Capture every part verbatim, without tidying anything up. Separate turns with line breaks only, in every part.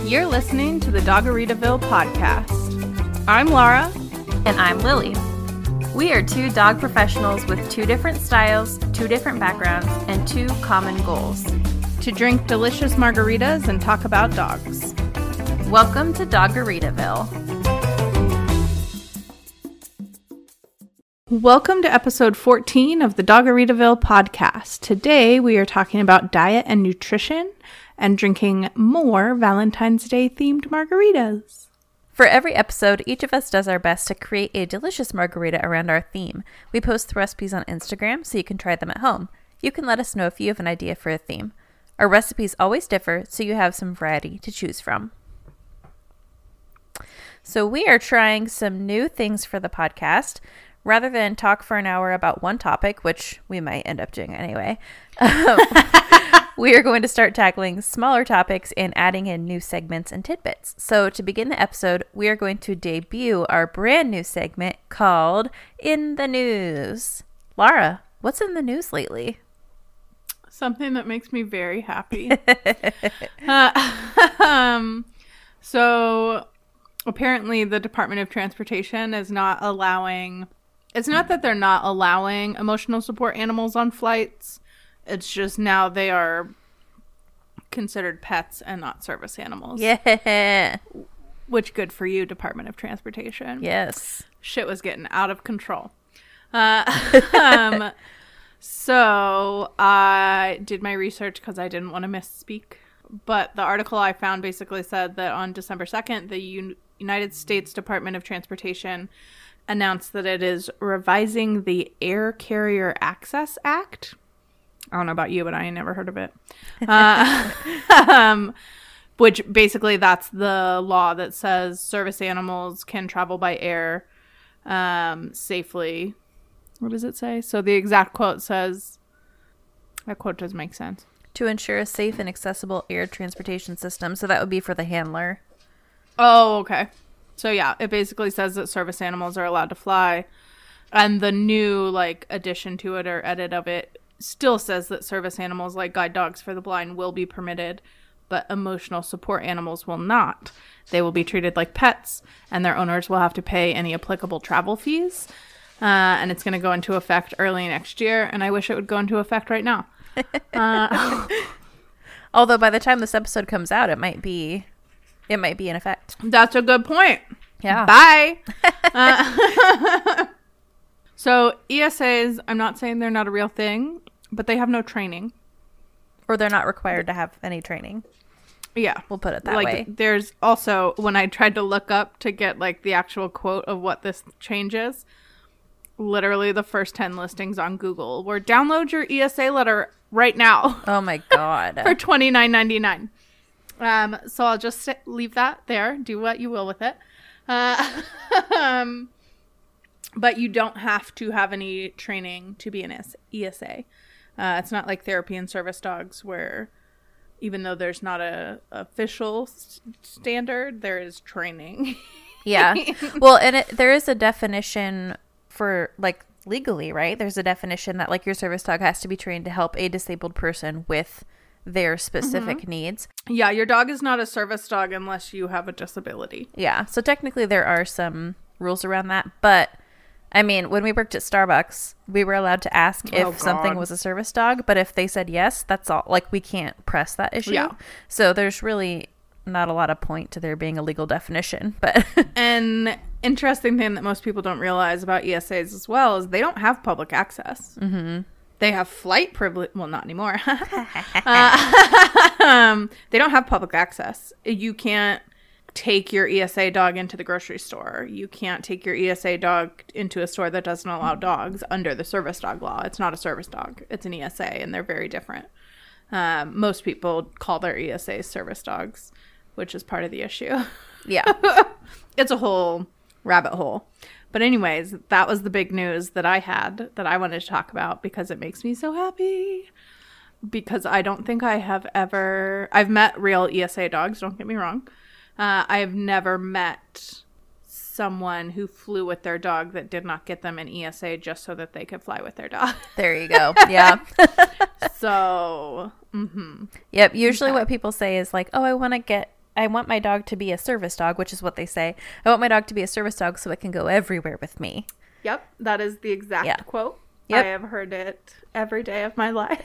You're listening to the Doggeritaville podcast. I'm Laura.
And I'm Lily. We are two dog professionals with two different styles, two different backgrounds, and two common goals.
To drink delicious margaritas and talk about dogs.
Welcome to Doggeritaville.
Welcome to episode fourteen of the Doggeritaville podcast. Today we are talking about diet and nutrition and drinking more Valentine's Day themed margaritas.
For every episode, each of us does our best to create a delicious margarita around our theme. We post the recipes on Instagram so you can try them at home. You can let us know if you have an idea for a theme. Our recipes always differ, so you have some variety to choose from. So we are trying some new things for the podcast. Rather than talk for an hour about one topic, which we might end up doing anyway, um, we are going to start tackling smaller topics and adding in new segments and tidbits. So to begin the episode, we are going to debut our brand new segment called In the News. Laura, what's in the news lately?
Something that makes me very happy. uh, um, so apparently the Department of Transportation is not allowing... It's not that they're not allowing emotional support animals on flights. It's just now they are considered pets and not service animals.
Yeah.
Which, good for you, Department of Transportation.
Yes.
Shit was getting out of control. Uh, um, so I did my research because I didn't want to misspeak. But the article I found basically said that on December second, the Un- United States Department of Transportation announced that it is revising the Air Carrier Access Act. I don't know about you, but I ain't never heard of it. Uh, um, which basically that's the law that says service animals can travel by air um, safely. What does it say? So the exact quote says, that quote doesn't make sense.
To ensure a safe and accessible air transportation system. So that would be for the handler.
Oh, okay. So yeah, it basically says that service animals are allowed to fly. And the new like addition to it or edit of it still says that service animals like guide dogs for the blind will be permitted, but emotional support animals will not. They will be treated like pets, and their owners will have to pay any applicable travel fees. Uh, and it's going to go into effect early next year, and I wish it would go into effect right now. Uh,
Although by the time this episode comes out, it might be... It might be in effect.
That's a good point.
Yeah.
Bye. uh, so E S As, I'm not saying they're not a real thing, but they have no training.
Or they're not required to have any training.
Yeah.
We'll put it that
like,
way.
There's also, when I tried to look up to get like the actual quote of what this change is, literally the first ten listings on Google were download your E S A letter right now.
Oh my God.
For twenty-nine ninety-nine. Um, so I'll just sit, leave that there. Do what you will with it. Uh, um, but you don't have to have any training to be an E S A. Uh, it's not like therapy and service dogs where even though there's not a official s- standard, there is training.
Yeah. Well, and it, there is a definition for like legally, right? There's a definition that like your service dog has to be trained to help a disabled person with their specific mm-hmm. needs.
Yeah, your dog is not a service dog unless you have a disability.
Yeah, so technically there are some rules around that, but I mean, when we worked at Starbucks, we were allowed to ask if oh, something was a service dog, but if they said yes, that's all. Like, we can't press that issue. Yeah. So there's really not a lot of point to there being a legal definition, but...
An interesting thing that most people don't realize about E S As as well is they don't have public access.
Mm-hmm.
They have flight privilege. Well, not anymore. uh, um, they don't have public access. You can't take your E S A dog into the grocery store. You can't take your E S A dog into a store that doesn't allow dogs under the service dog law. It's not a service dog. It's an E S A, and they're very different. Um, most people call their E S As service dogs, which is part of the issue.
Yeah.
It's a whole rabbit hole. But anyways, that was the big news that I had that I wanted to talk about because it makes me so happy. Because I don't think I have ever... I've met real E S A dogs, don't get me wrong. Uh, I have never met someone who flew with their dog that did not get them an E S A just so that they could fly with their dog.
There you go. Yeah.
So, mm-hmm.
Yep. Usually
okay.
what people say is like, oh, I want to get I want my dog to be a service dog, which is what they say. I want my dog to be a service dog so it can go everywhere with me.
Yep, that is the exact
Yeah.
quote.
Yep.
I have heard it every day of my life.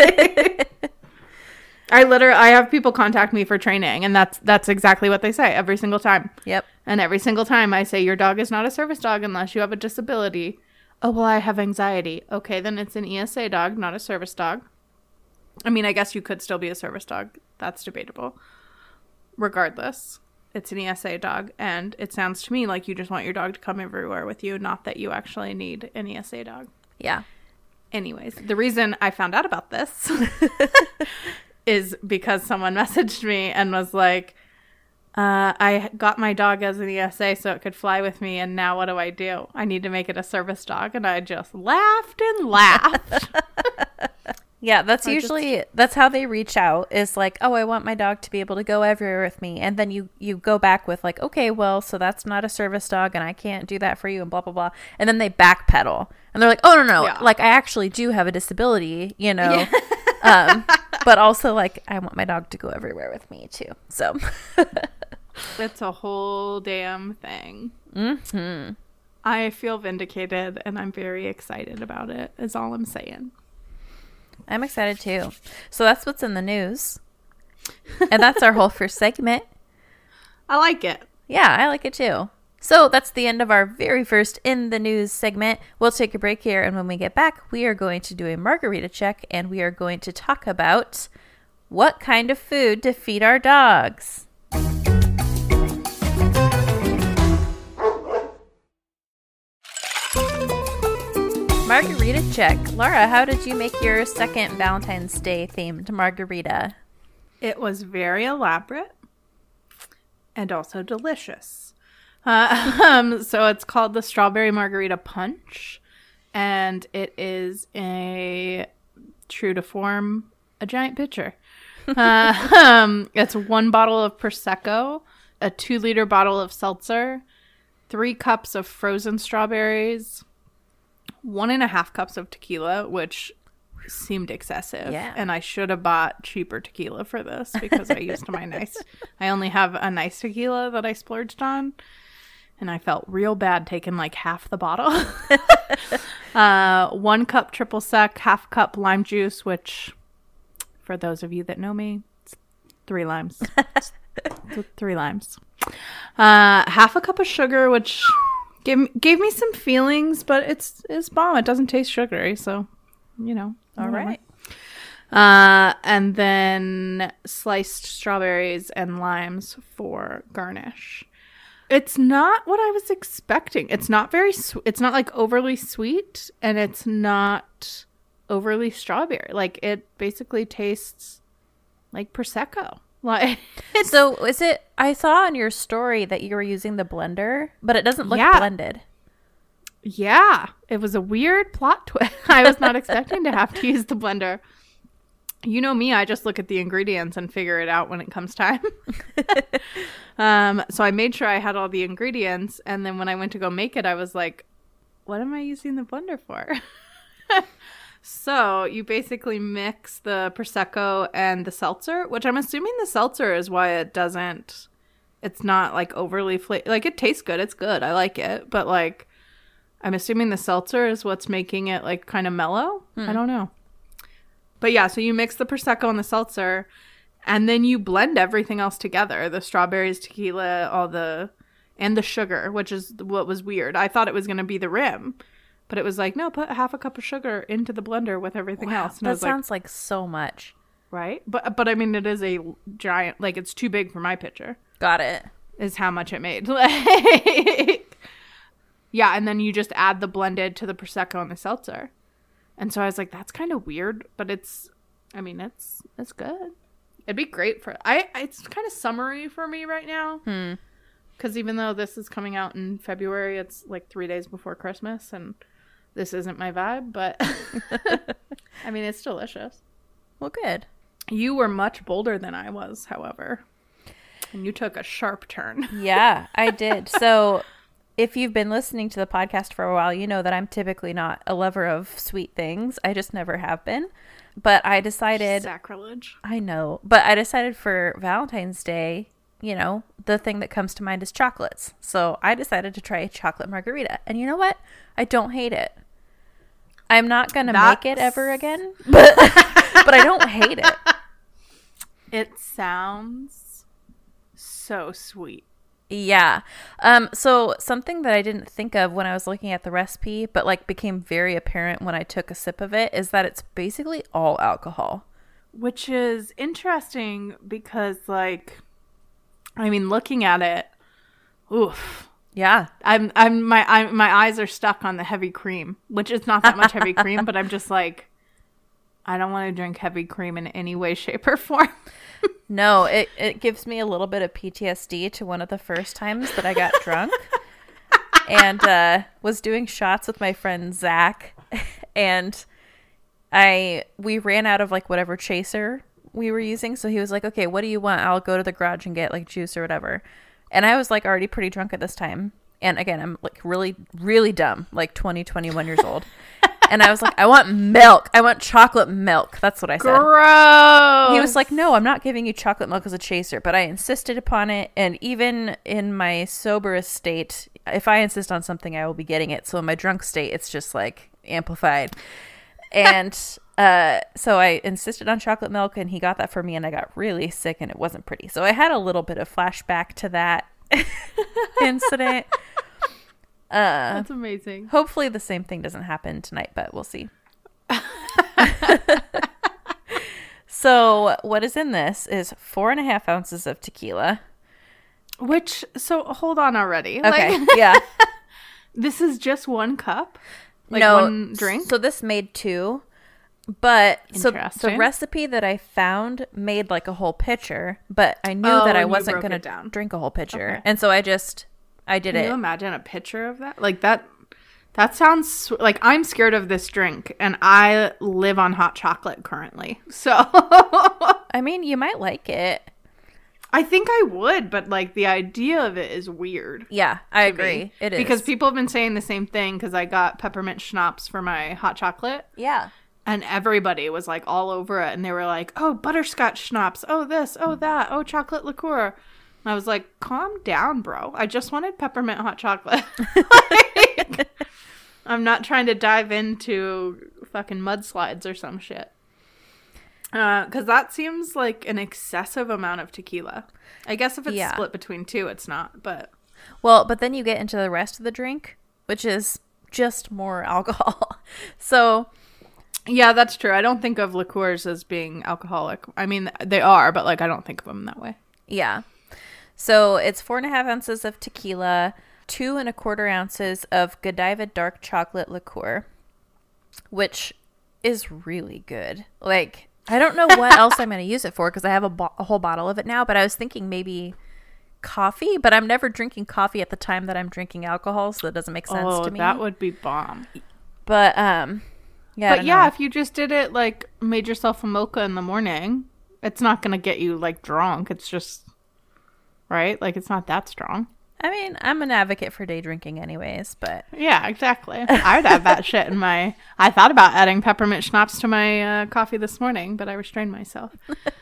I literally, I have people contact me for training, and that's that's exactly what they say every single time.
Yep.
And every single time I say, your dog is not a service dog unless you have a disability. Oh, well, I have anxiety. Okay, then it's an E S A dog, not a service dog. I mean, I guess you could still be a service dog. That's debatable. Regardless, it's an E S A dog, and it sounds to me like you just want your dog to come everywhere with you, not that you actually need an E S A dog.
Yeah.
Anyways, the reason I found out about this is because someone messaged me and was like, uh, I got my dog as an E S A so it could fly with me, and now what do I do? I need to make it a service dog. And I just laughed and laughed.
Yeah, that's
I
usually just, that's how they reach out, is like, oh, I want my dog to be able to go everywhere with me. And then you, you go back with like, okay, well, so that's not a service dog and I can't do that for you and blah, blah, blah. And then they backpedal and they're like, oh, no, no,
yeah.
like I actually do have a disability, you know, yeah. um, but also like I want my dog to go everywhere with me too. So
it's a whole damn thing.
Mm-hmm.
I feel vindicated and I'm very excited about it, is all I'm saying.
I'm excited too. So that's what's in the news. And that's our whole first segment.
I like it.
Yeah, I like it too. So that's the end of our very first In the News segment. We'll take a break here, and when we get back, we are going to do a margarita check, and we are going to talk about what kind of food to feed our dogs. Margarita check. Laura, how did you make your second Valentine's Day themed margarita?
It was very elaborate and also delicious. Uh, um, so it's called the Strawberry Margarita Punch, and it is a, true to form, a giant pitcher. uh, um, it's one bottle of Prosecco, a two liter bottle of seltzer, three cups of frozen strawberries, one and a half cups of tequila, which seemed excessive.
Yeah.
And I should have bought cheaper tequila for this because I used my nice, I only have a nice tequila that I splurged on. And I felt real bad taking like half the bottle. uh, one cup triple sec, half cup lime juice, which for those of you that know me, it's three limes. It's three limes. Uh, half a cup of sugar, which Gave, gave me some feelings, but it's it's bomb. It doesn't taste sugary, so, you know.
All right.
Uh, and then sliced strawberries and limes for garnish. It's not what I was expecting. It's not very sw- It's not, like, overly sweet, and it's not overly strawberry. Like, it basically tastes like Prosecco. Like,
so is it, I saw on your story that you were using the blender, but it doesn't look
yeah.
blended.
Yeah, it was a weird plot twist. I was not expecting to have to use the blender. You know me, I just look at the ingredients and figure it out when it comes time. um, so I made sure I had all the ingredients, and then when I went to go make it, I was like, what am I using the blender for? So you basically mix the Prosecco and the seltzer, which I'm assuming the seltzer is why it doesn't, it's not like overly fla- like it tastes good. It's good. I like it. But like, I'm assuming the seltzer is what's making it like kind of mellow. Hmm. I don't know. But yeah, so you mix the Prosecco and the seltzer, and then you blend everything else together. The strawberries, tequila, all the, and the sugar, which is what was weird. I thought it was going to be the rim. But it was like, no, put half a cup of sugar into the blender with everything
wow,
else. And
that
I was
sounds
like,
like so much.
Right? But, but I mean, it is a giant, like, it's too big for my pitcher.
Got it.
Is how much it made. Like, yeah, and then you just add the blended to the Prosecco and the seltzer. And so I was like, that's kind of weird, but it's, I mean, it's it's good. It'd be great for, I. It's kind of summery for me right now.
Hmm.
Because even though this is coming out in February, it's like three days before Christmas, and this isn't my vibe, but I mean, it's delicious.
Well, good.
You were much bolder than I was, however, and you took a sharp turn.
Yeah, I did. So if you've been listening to the podcast for a while, you know that I'm typically not a lover of sweet things. I just never have been. But I decided...
Sacrilege.
I know. But I decided for Valentine's Day you know, the thing that comes to mind is chocolates. So I decided to try a chocolate margarita. And you know what? I don't hate it. I'm not going to make it ever again, but, but I don't hate it.
It sounds so sweet.
Yeah. Um, so something that I didn't think of when I was looking at the recipe, but like became very apparent when I took a sip of it, is that it's basically all alcohol.
Which is interesting because, like, I mean, looking at it, oof.
Yeah.
I'm, I'm, my, I'm, my eyes are stuck on the heavy cream, which is not that much heavy cream, but I'm just like, I don't want to drink heavy cream in any way, shape, or form.
No, it, it gives me a little bit of P T S D to one of the first times that I got drunk and uh, was doing shots with my friend Zach. And I we ran out of like whatever chaser we were using. So he was like, okay, what do you want? I'll go to the garage and get like juice or whatever. And I was like already pretty drunk at this time. And again, I'm like really, really dumb, like twenty, twenty-one years old. And I was like, I want milk. I want chocolate milk. That's what I said.
Gross.
He was like, no, I'm not giving you chocolate milk as a chaser. But I insisted upon it. And even in my soberest state, if I insist on something, I will be getting it. So in my drunk state, it's just like amplified. And uh, so I insisted on chocolate milk, and he got that for me, and I got really sick, and it wasn't pretty. So I had a little bit of flashback to that incident. Uh,
That's amazing.
Hopefully the same thing doesn't happen tonight, but we'll see. So what is in this is four and a half ounces of tequila.
Which, so hold on already.
Okay,
Like,
yeah.
this is just one cup? Like
no,
one drink?
So this made two. But so the
Interesting.
recipe that I found made like a whole pitcher, but I knew
Oh,
that I
and you
wasn't
broke
going
it
to
down.
drink a whole pitcher.
Okay.
And so I just, I did
Can
it.
you imagine a picture of that? Like that, that sounds sw- like I'm scared of this drink, and I live on hot chocolate currently. So
I mean, you might like it.
I think I would, but like the idea of it is weird.
Yeah, I
to me.
agree. It is.
Because people have been saying the same thing because I got peppermint schnapps for my hot chocolate.
Yeah.
And everybody was like all over it. And they were like, oh, butterscotch schnapps. Oh, this. Oh, that. Oh, chocolate liqueur. And I was like, calm down, bro. I just wanted peppermint hot chocolate. Like, I'm not trying to dive into fucking mudslides or some shit. Because uh, that seems like an excessive amount of tequila. I guess if it's
Yeah.
split between two, it's not. But
Well, but then you get into the rest of the drink, which is just more alcohol. So
yeah, that's true. I don't think of liqueurs as being alcoholic. I mean, they are, but like I don't think of them that way.
yeah. So it's four and a half ounces of tequila, two and a quarter ounces of Godiva dark chocolate liqueur, which is really good. Like, I don't know what else I'm going to use it for because I have a, bo- a whole bottle of it now, but I was thinking maybe coffee, but I'm never drinking coffee at the time that I'm drinking alcohol, so that doesn't make sense
Oh,
to me.
that would be bomb.
But, um, yeah. I
But
don't
yeah,
know.
if you just did it like made yourself a mocha in the morning, it's not going to get you like drunk. It's just, right? Like it's not that strong.
I mean, I'm an advocate for day drinking anyways, but
Yeah, exactly. I would have that shit in my... I thought about adding peppermint schnapps to my uh, coffee this morning, but I restrained myself.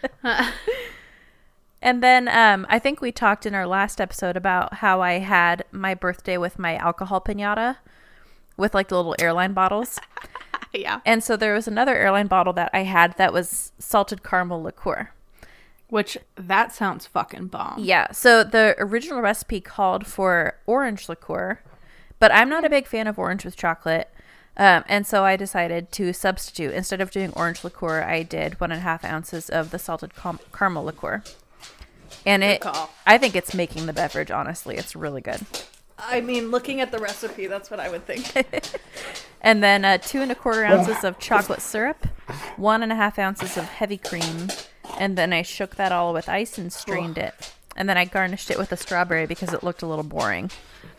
And then um, I think we talked in our last episode about how I had my birthday with my alcohol piñata with like the little airline bottles.
Yeah.
And so there was another airline bottle that I had that was salted caramel liqueur.
Which, that sounds fucking bomb.
Yeah. So the original recipe called for orange liqueur, but I'm not a big fan of orange with chocolate. Um, and so I decided to substitute. Instead of doing orange liqueur, I did one and a half ounces of the salted car- caramel liqueur. And it,
call.
I think it's making the beverage, honestly. It's really good.
I mean, looking at the recipe, that's what I would think.
And then uh, two and a quarter ounces of chocolate syrup, one and a half ounces of heavy cream, and then I shook that all with ice and strained it. And then I garnished it with a strawberry because it looked a little boring.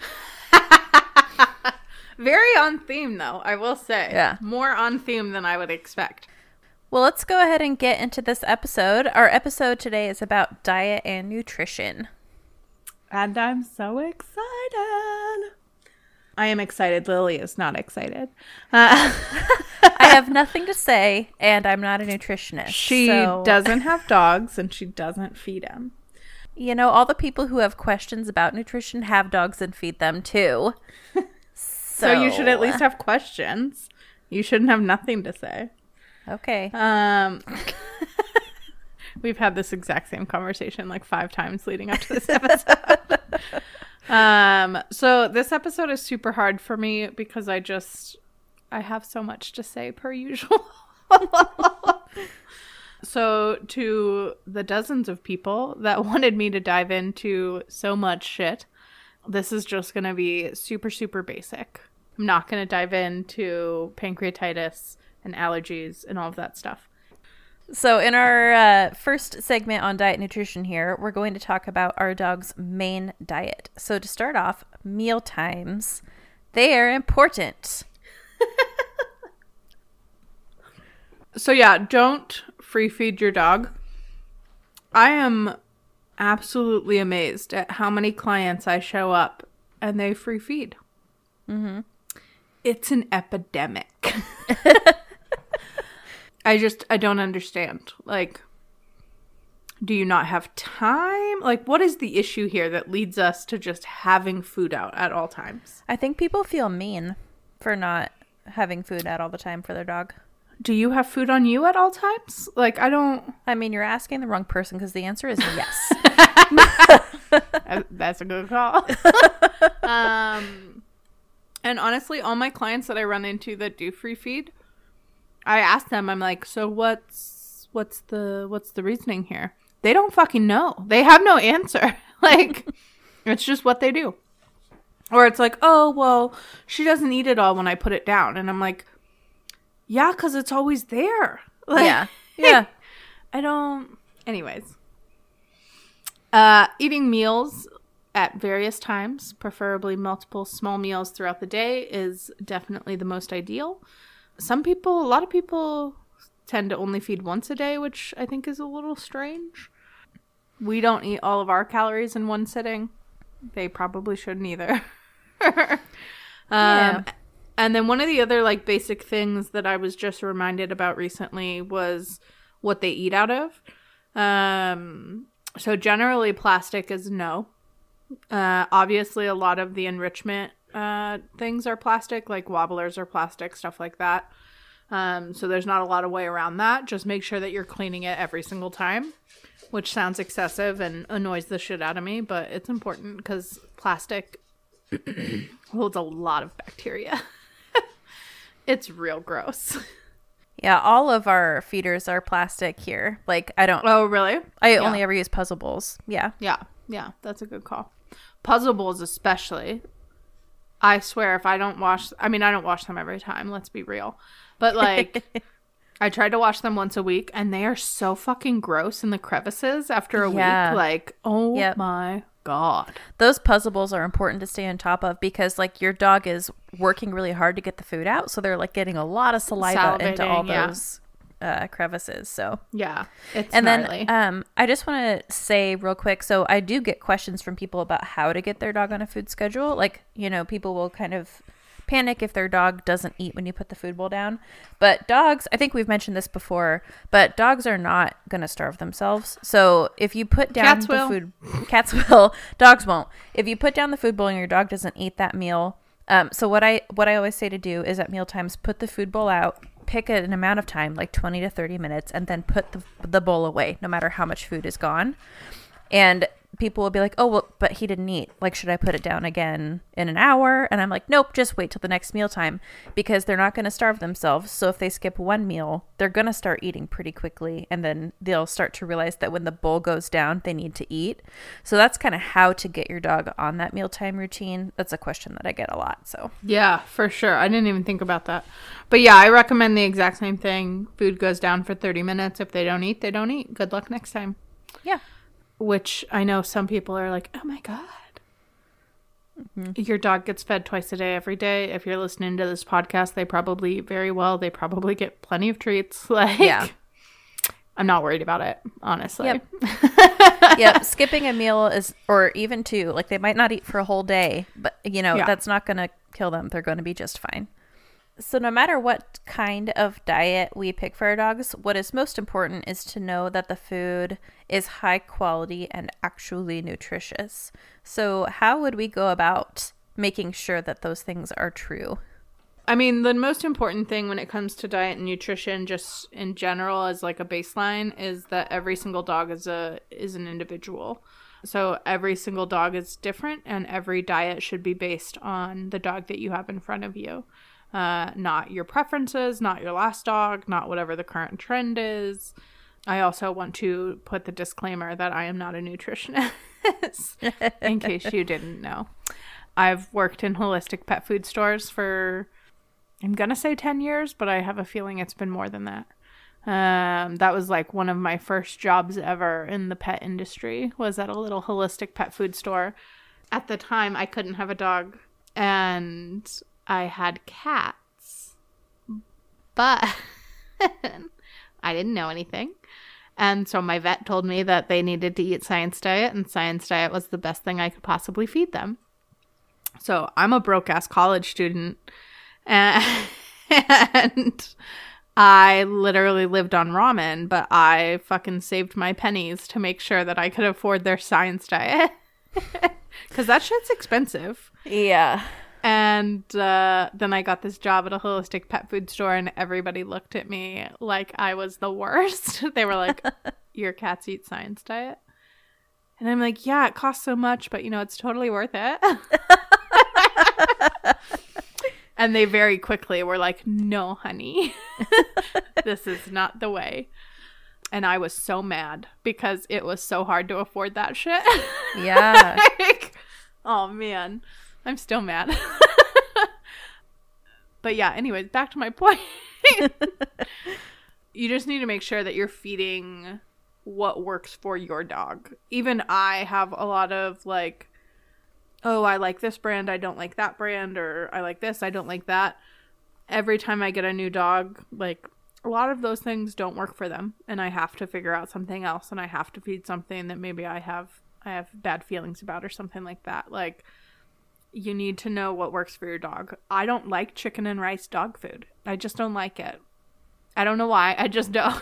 Very on theme, though, I will say.
Yeah.
More on theme than I would expect.
Well, let's go ahead and get into this episode. Our episode today is about diet and nutrition.
And I'm so excited. I am excited. Lily is not excited. Uh,
I have nothing to say, and I'm not a nutritionist.
she
so-
doesn't have dogs, and she doesn't feed them.
You know, all the people who have questions about nutrition have dogs and feed them too. so,
so you should at least have questions. You shouldn't have nothing to say.
Okay.
Um, we've had this exact same conversation like five times leading up to this episode. um, so this episode is super hard for me because I just, I have so much to say per usual. So to the dozens of people that wanted me to dive into so much shit, this is just going to be super, super basic. I'm not going to dive into pancreatitis and allergies and all of that stuff.
So in our uh, first segment on diet nutrition here, we're going to talk about our dog's main diet. So to start off, meal times. They are important.
So yeah, don't free feed your dog. I am absolutely amazed at how many clients I show up and they free feed.
Mm-hmm.
It's an epidemic. I just, I don't understand. Like, do you not have time? Like, what is the issue here that leads us to just having food out at all times?
I think people feel mean for not having food out all the time for their dog.
Do you have food on you at all times? Like, I don't...
I mean, you're asking the wrong person because the answer is yes.
That's a good call. um, and honestly, all my clients that I run into that do free feed, I ask them, I'm like, so what's what's the what's the reasoning here? They don't fucking know. They have no answer. Like, it's just what they do. Or it's like, oh, well, she doesn't eat it all when I put it down. And I'm like, yeah, because it's always there. Like,
yeah. Yeah.
I don't... Anyways. Uh, eating meals at various times, preferably multiple small meals throughout the day, is definitely the most ideal. Some people, a lot of people tend to only feed once a day, which I think is a little strange. We don't eat all of our calories in one sitting. They probably shouldn't either. um,
yeah.
And then one of the other like basic things that I was just reminded about recently was what they eat out of. Um, so generally plastic is no. Uh, obviously a lot of the enrichment uh, things are plastic, like wobblers are plastic, stuff like that. Um, so there's not a lot of way around that. Just make sure that you're cleaning it every single time, which sounds excessive and annoys the shit out of me, but it's important because plastic holds a lot of bacteria. It's real gross.
Yeah, all of our feeders are plastic here. Like, I don't...
Oh, really?
I
Yeah.
only ever use Puzzle Bowls. Yeah.
Yeah, yeah, that's a good call. Puzzle bowls especially. I swear if I don't wash... I mean, I don't wash them every time, let's be real. But, like, I tried to wash them once a week, and they are so fucking gross in the crevices after a
Yeah.
week. Like, oh
Yep.
my God.
Those Puzzle Bowls are important to stay on top of because, like, your dog is working really hard to get the food out. So they're, like, getting a lot of saliva into all
Salivating, yeah.
those uh, crevices. So...
Yeah, it's
And
gnarly.
then um, I just want to say real quick, so I do get questions from people about how to get their dog on a food schedule. Like, you know, people will kind of panic if their dog doesn't eat when you put the food bowl down. But dogs, I think we've mentioned this before, but dogs are not going to starve themselves. So if you put down
Cats
the
will.
food, cats will, dogs won't. If you put down the food bowl and your dog doesn't eat that meal, um, so what I what I always say to do is at meal times, put the food bowl out, pick an amount of time, like twenty to thirty minutes, and then put the, the bowl away, no matter how much food is gone. And people will be like, oh, well, but he didn't eat. Like, should I put it down again in an hour? And I'm like, nope, just wait till the next mealtime because they're not going to starve themselves. So if they skip one meal, they're going to start eating pretty quickly. And then they'll start to realize that when the bowl goes down, they need to eat. So that's kind of how to get your dog on that mealtime routine. That's a question that I get a lot. So
Yeah, for sure. I didn't even think about that. But yeah, I recommend the exact same thing. Food goes down for thirty minutes. If they don't eat, they don't eat. Good luck next time.
yeah.
Which I know some people are like, oh my God. Mm-hmm. Your dog gets fed twice a day every day. If you're listening to this podcast, they probably eat very well. They probably get plenty of treats. Like,
Yeah.
I'm not worried about it, honestly.
Yep. Yep. Skipping a meal is, or even two, like they might not eat for a whole day, but you know,
Yeah.
that's not going to kill them. They're going to be just fine. So no matter what kind of diet we pick for our dogs, what is most important is to know that the food is high quality and actually nutritious. So how would we go about making sure that those things are true?
I mean, the most important thing when it comes to diet and nutrition, just in general as like a baseline, is that every single dog is a is an individual. So every single dog is different, and every diet should be based on the dog that you have in front of you. Uh, not your preferences, not your last dog, not whatever the current trend is. I also want to put the disclaimer that I am not a nutritionist, in case you didn't know. I've worked in holistic pet food stores for, I'm going to say ten years, but I have a feeling it's been more than that. Um, that was like one of my first jobs ever in the pet industry, was at a little holistic pet food store. At the time, I couldn't have a dog, and I had cats, but I didn't know anything. And so my vet told me that they needed to eat Science Diet, and Science Diet was the best thing I could possibly feed them. So I'm a broke-ass college student, and, and I literally lived on ramen, but I fucking saved my pennies to make sure that I could afford their Science Diet. Because that shit's expensive.
Yeah.
And uh, then I got this job at a holistic pet food store, and everybody looked at me like I was the worst. They were like, your cats eat Science Diet? And I'm like, yeah, it costs so much, but, you know, it's totally worth it. And they very quickly were like, no, honey, this is not the way. And I was so mad because it was so hard to afford that shit.
Yeah.
Like, oh, man. I'm still mad. But yeah, anyways, back to my point. You just need to make sure that you're feeding what works for your dog. Even I have a lot of like, oh, I like this brand, I don't like that brand, or I like this, I don't like that. Every time I get a new dog, like, a lot of those things don't work for them, and I have to figure out something else, and I have to feed something that maybe I have I have bad feelings about or something like that. Like, you need to know what works for your dog. I don't like chicken and rice dog food. I just don't like it. I don't know why. I just don't.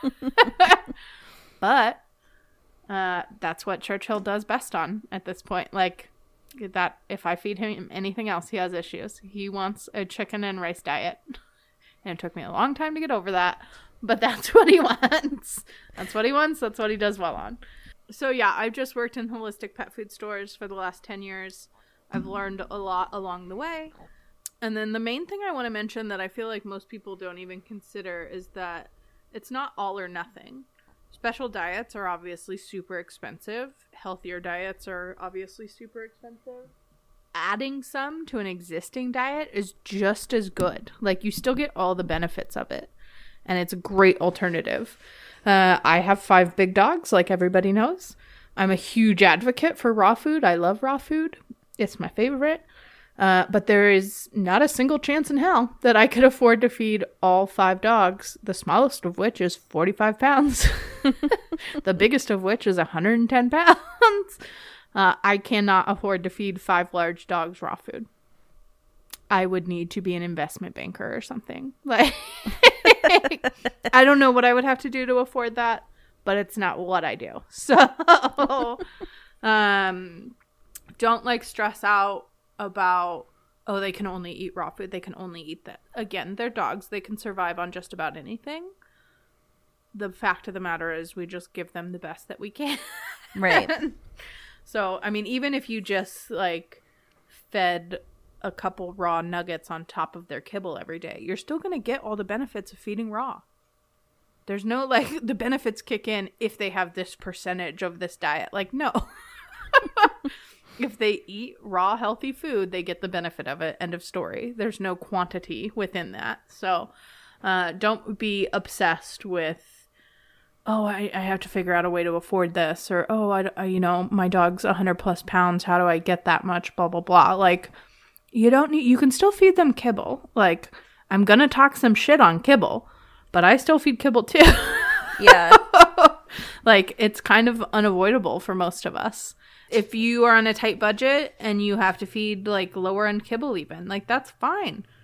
But uh, that's what Churchill does best on at this point. Like, that if I feed him anything else, he has issues. He wants a chicken and rice diet. And it took me a long time to get over that. But that's what he wants. That's what he wants. That's what he does well on. So yeah, I've just worked in holistic pet food stores for the last ten years. I've learned a lot along the way. And then the main thing I want to mention that I feel like most people don't even consider is that it's not all or nothing. Special diets are obviously super expensive. Healthier diets are obviously super expensive. Adding some to an existing diet is just as good. Like, you still get all the benefits of it. And it's a great alternative. Uh, I have five big dogs, like everybody knows. I'm a huge advocate for raw food. I love raw food. It's my favorite. Uh, but there is not a single chance in hell that I could afford to feed all five dogs, the smallest of which is forty-five pounds. The biggest of which is one hundred ten pounds. Uh, I cannot afford to feed five large dogs raw food. I would need to be an investment banker or something. Like, I don't know what I would have to do to afford that, but it's not what I do. So, um, don't like stress out about, oh, they can only eat raw food. They can only eat that. Again, they're dogs. They can survive on just about anything. The fact of the matter is we just give them the best that we can.
Right.
So, I mean, even if you just like fed a couple raw nuggets on top of their kibble every day, you're still going to get all the benefits of feeding raw. There's no like the benefits kick in if they have this percentage of this diet. Like, no. If they eat raw, healthy food, they get the benefit of it. End of story. There's no quantity within that. So uh, don't be obsessed with, oh, I, I have to figure out a way to afford this. Or, oh, I, I, you know, my dog's one hundred plus pounds. How do I get that much? Blah, blah, blah. Like, you don't need, you can still feed them kibble. Like, I'm going to talk some shit on kibble, but I still feed kibble too.
Yeah.
Like, it's kind of unavoidable for most of us. If you are on a tight budget and you have to feed like lower end kibble even, like, that's fine.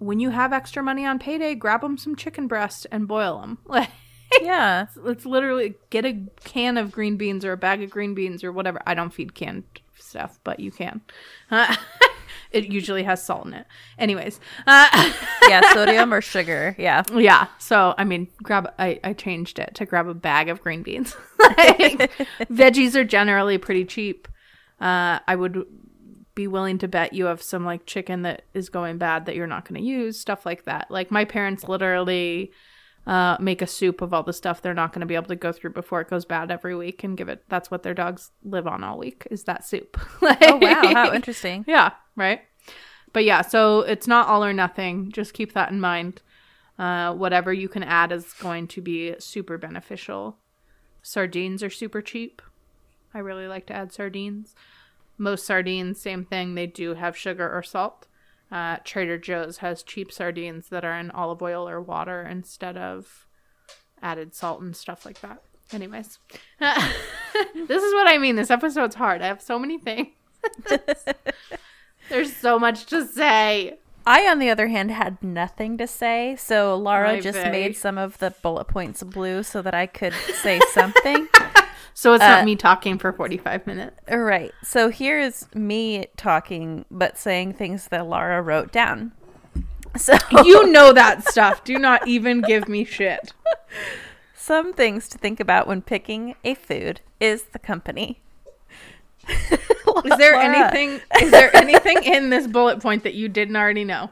when you have extra money on payday, grab them some chicken breast and boil them. Like,
Yeah.
Let's literally get a can of green beans or a bag of green beans or whatever. I don't feed canned stuff, but you can. Uh, it usually has salt in it. Anyways. Uh,
Yeah, sodium or sugar. Yeah.
yeah. So, I mean, grab. I, I changed it to grab a bag of green beans. Like, veggies are generally pretty cheap. Uh, I would be willing to bet you have some like chicken that is going bad that you're not going to use, stuff like that. Like my parents literally uh, make a soup of all the stuff they're not going to be able to go through before it goes bad every week and give it. That's what their dogs live on all week is that soup. Like,
Oh, wow. How interesting.
yeah. Right. But yeah, so it's not all or nothing. Just keep that in mind. Uh, whatever you can add is going to be super beneficial. Sardines are super cheap. I really like to add sardines. Most sardines, same thing. They do have sugar or salt. Uh, Trader Joe's has cheap sardines that are in olive oil or water instead of added salt and stuff like that. Anyways, this is what I mean. This episode's hard. I have so many things. There's so much to say.
I, on the other hand, had nothing to say. So Laura
My
just
vey.
made some of the bullet points blue so that I could say something.
So it's
Uh,
not me talking for forty-five minutes.
All right. So here's me talking, but saying things that Laura wrote down. So
You know that stuff. Do not even give me shit.
some things to think about when picking a food is the company.
Is there
Laura.
anything is there anything in this bullet point that you didn't already know?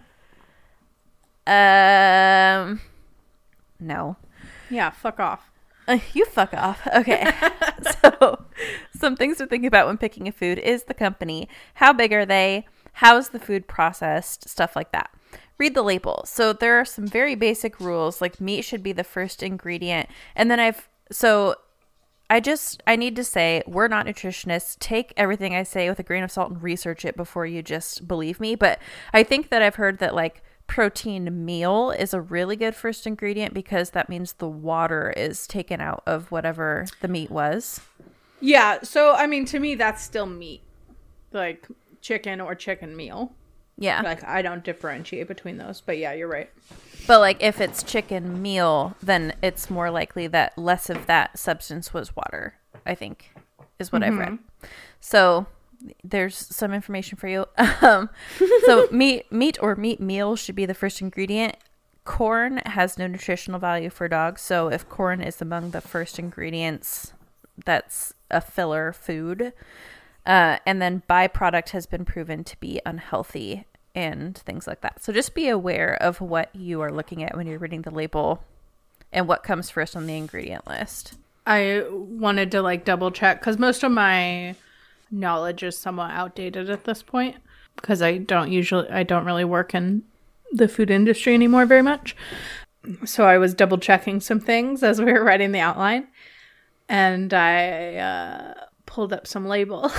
Um, no.
Yeah, fuck off.
Uh, you fuck off. Okay. So, some things to think about when picking a food is the company. How big are they? How's the food processed? Stuff like that. Read the label. So, there are some very basic rules, like meat should be the first ingredient. And then I've, so I just, I need to say, we're not nutritionists. Take everything I say with a grain of salt and research it before you just believe me. But I think that I've heard that, like, protein meal is a really good first ingredient because that means the water is taken out of whatever the meat was.
Yeah, so I mean to me that's still meat. Like chicken or chicken meal.
Yeah.
Like I don't differentiate between those, but yeah, you're right.
But like if it's chicken meal, then it's more likely that less of that substance was water, I think, is what
Mm-hmm.
I've read. So there's some information for you. Um, so meat, meat or meat meal should be the first ingredient. Corn has no nutritional value for dogs. So if corn is among the first ingredients, that's a filler food. Uh, and then byproduct has been proven to be unhealthy and things like that. So just be aware of what you are looking at when you're reading the label and what comes first on the ingredient list.
I wanted to like double check because most of my knowledge is somewhat outdated at this point because I don't usually I don't really work in the food industry anymore very much. So I was double checking some things as we were writing the outline, and I uh, pulled up some labels.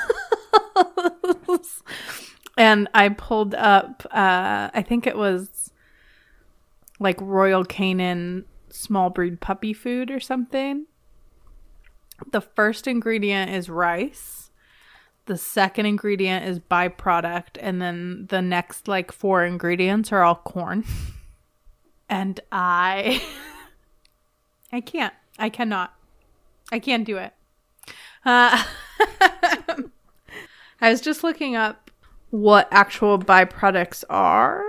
And I pulled up uh, I think it was like Royal Canin small breed puppy food or something. The first ingredient is rice. The second ingredient is byproduct. And then the next like four ingredients are all corn. And I, I can't, I cannot, I can't do it. Uh, I was just looking up what actual byproducts are.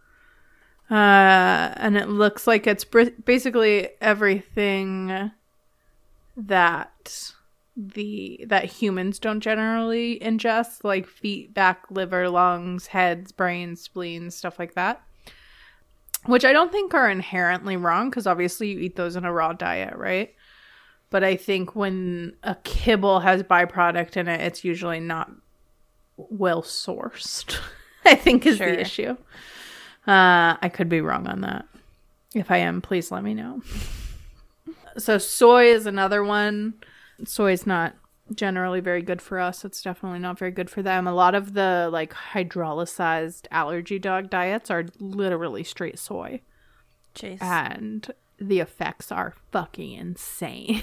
Uh, and it looks like it's br- basically everything that the that humans don't generally ingest, like feet, back, liver, lungs, heads, brains, spleens, stuff like that. Which I don't think are inherently wrong, because obviously you eat those in a raw diet, right? But I think when a kibble has byproduct in it, it's usually not well sourced. I think is
Sure.
the issue. Uh, I could be wrong on that. If I am, please let me know. So soy is another one. Soy is not generally very good for us. It's definitely not very good for them. A lot of the like hydrolyzed allergy dog diets are literally straight soy.
Jeez.
And the effects are fucking insane.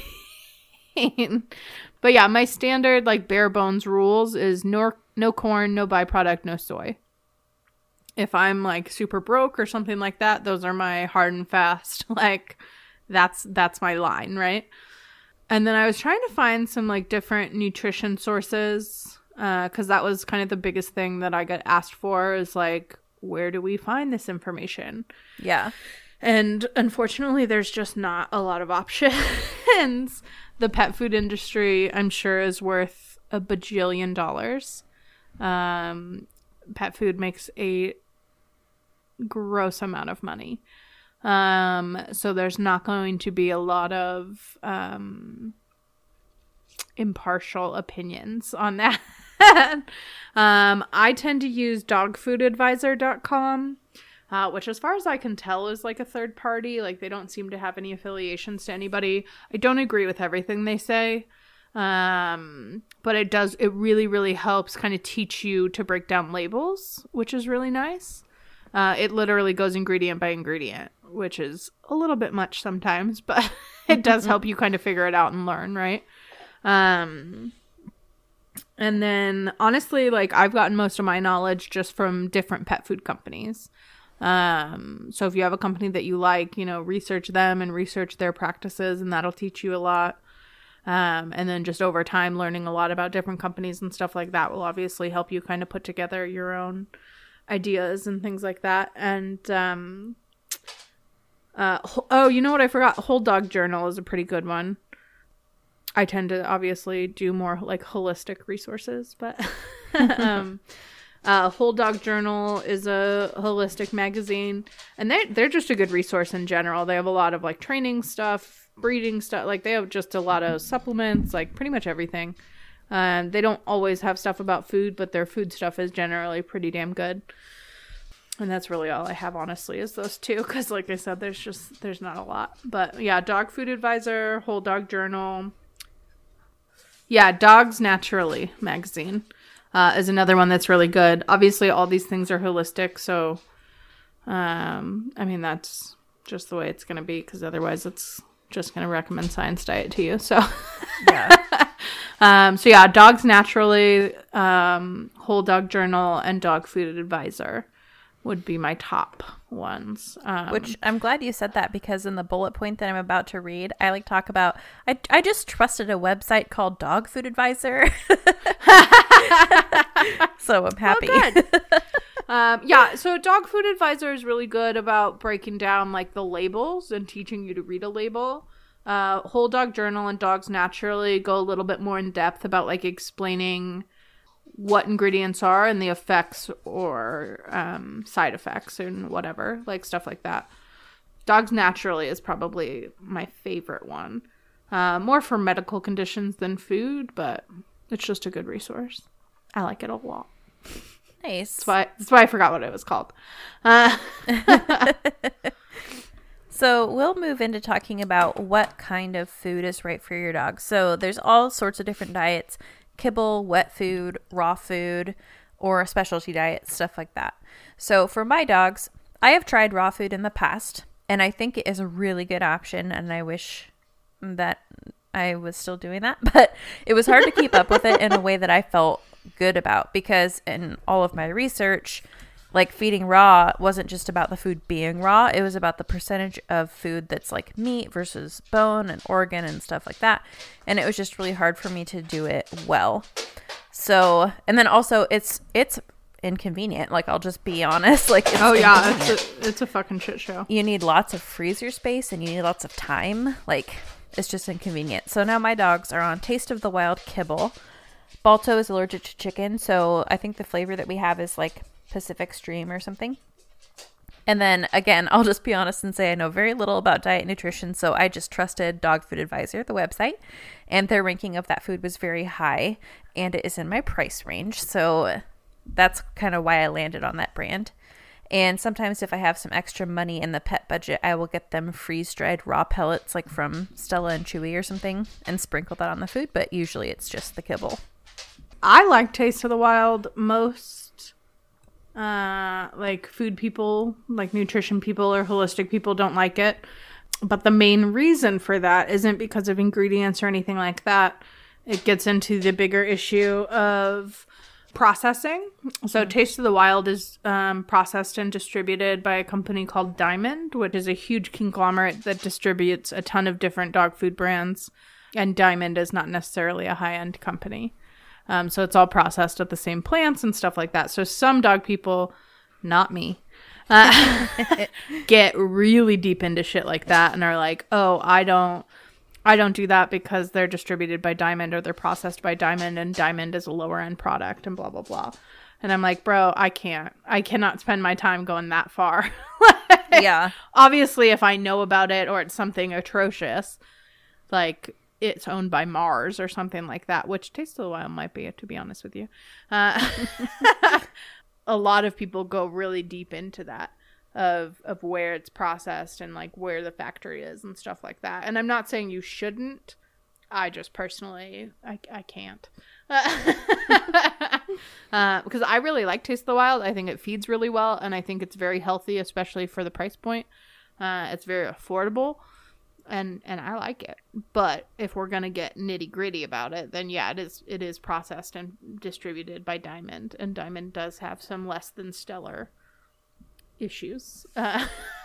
But yeah, my standard like bare bones rules is no, no corn, no byproduct, no soy. If I'm like super broke or something like that, those are my hard and fast. Like that's that's my line, right? And then I was trying to find some like different nutrition sources because uh, that was kind of the biggest thing that I got asked for is like, where do we find this information?
Yeah.
And unfortunately, there's just not a lot of options. The pet food industry, I'm sure, is worth a bajillion dollars. Um, pet food makes a gross amount of money. Um, so there's not going to be a lot of um, impartial opinions on that. um, I tend to use dog food advisor dot com, uh, which as far as I can tell is like a third party. Like they don't seem to have any affiliations to anybody. I don't agree with everything they say. Um, but it does, it really, really helps kind of teach you to break down labels, which is really nice. Uh, it literally goes ingredient by ingredient, which is a little bit much sometimes, but it does help you kind of figure it out and learn, right? Um, and then honestly, like I've gotten most of my knowledge just from different pet food companies. Um, so if you have a company that you like, you know, research them and research their practices, and that'll teach you a lot. Um, and then just over time, learning a lot about different companies and stuff like that will obviously help you kind of put together your own ideas and things like that. And um uh oh you know what I forgot, Whole Dog Journal is a pretty good one. I tend to obviously do more like holistic resources, but um uh Whole Dog Journal is a holistic magazine, and they they're just a good resource in general. They have a lot of like training stuff, breeding stuff, like they have just a lot of supplements, like pretty much everything. Um, they don't always have stuff about food, but their food stuff is generally pretty damn good. And that's really all I have, honestly, is those two. Because like I said, there's just, there's not a lot. But yeah, Dog Food Advisor, Whole Dog Journal. Yeah, Dogs Naturally magazine uh, is another one that's really good. Obviously, all these things are holistic. So, um, I mean, that's just the way it's going to be. Because otherwise, it's just going to recommend Science Diet to you. So, yeah. Um, so yeah, Dogs Naturally, um, Whole Dog Journal, and Dog Food Advisor would be my top ones. Um,
Which I'm glad you said that, because in the bullet point that I'm about to read, I like talk about, I, I just trusted a website called Dog Food Advisor. So I'm happy.
Oh, good. um, yeah, so Dog Food Advisor is really good about breaking down like the labels and teaching you to read a label. Uh, Whole Dog Journal and Dogs Naturally go a little bit more in depth about like explaining what ingredients are and the effects or um, side effects and whatever, like stuff like that. Dogs Naturally is probably my favorite one. Uh, more for medical conditions than food, but it's just a good resource. I like it a lot.
Nice.
That's why, that's why I forgot what it was called. Uh-
So we'll move into talking about what kind of food is right for your dog. So there's all sorts of different diets: kibble, wet food, raw food, or specialty diets, stuff like that. So for my dogs, I have tried raw food in the past, and I think it is a really good option, and I wish that I was still doing that. But it was hard to keep up with it in a way that I felt good about, because in all of my research, like feeding raw wasn't just about the food being raw. It was about the percentage of food that's like meat versus bone and organ and stuff like that. And it was just really hard for me to do it well. So, and then also it's, it's inconvenient. Like, I'll just be honest. Like, it's
oh yeah, it's a, it's a fucking shit show.
You need lots of freezer space and you need lots of time. Like, it's just inconvenient. So now my dogs are on Taste of the Wild kibble. Balto is allergic to chicken. So I think the flavor that we have is like Pacific Stream or something. And then again, I'll just be honest and say I know very little about diet and nutrition, so I just trusted Dog Food Advisor, the website, and their ranking of that food was very high, and it is in my price range, so that's kind of why I landed on that brand. And sometimes if I have some extra money in the pet budget, I will get them freeze-dried raw pellets like from Stella and Chewy or something and sprinkle that on the food, but usually it's just the kibble.
I like Taste of the Wild. Most uh like food people, like nutrition people or holistic people don't like it, but the main reason for that isn't because of ingredients or anything like that. It gets into the bigger issue of processing. So Taste of the Wild is um, processed and distributed by a company called Diamond, which is a huge conglomerate that distributes a ton of different dog food brands. And Diamond is not necessarily a high-end company. Um, so it's all processed at the same plants and stuff like that. So some dog people, not me, uh, get really deep into shit like that and are like, oh, I don't, I don't do that because they're distributed by Diamond or they're processed by Diamond and Diamond is a lower end product and blah, blah, blah. And I'm like, bro, I can't. I cannot spend my time going that far. Like,
yeah.
Obviously, if I know about it or it's something atrocious, like it's owned by Mars or something like that, which Taste of the Wild might be, to be honest with you. Uh, a lot of people go really deep into that of of where it's processed and like where the factory is and stuff like that. And I'm not saying you shouldn't. I just personally, I, I can't. uh, because I really like Taste of the Wild. I think it feeds really well and I think it's very healthy, especially for the price point. Uh, it's very affordable. And and I like it. But if we're going to get nitty gritty about it, then yeah, it is it is processed and distributed by Diamond. And Diamond does have some less than stellar issues. Uh,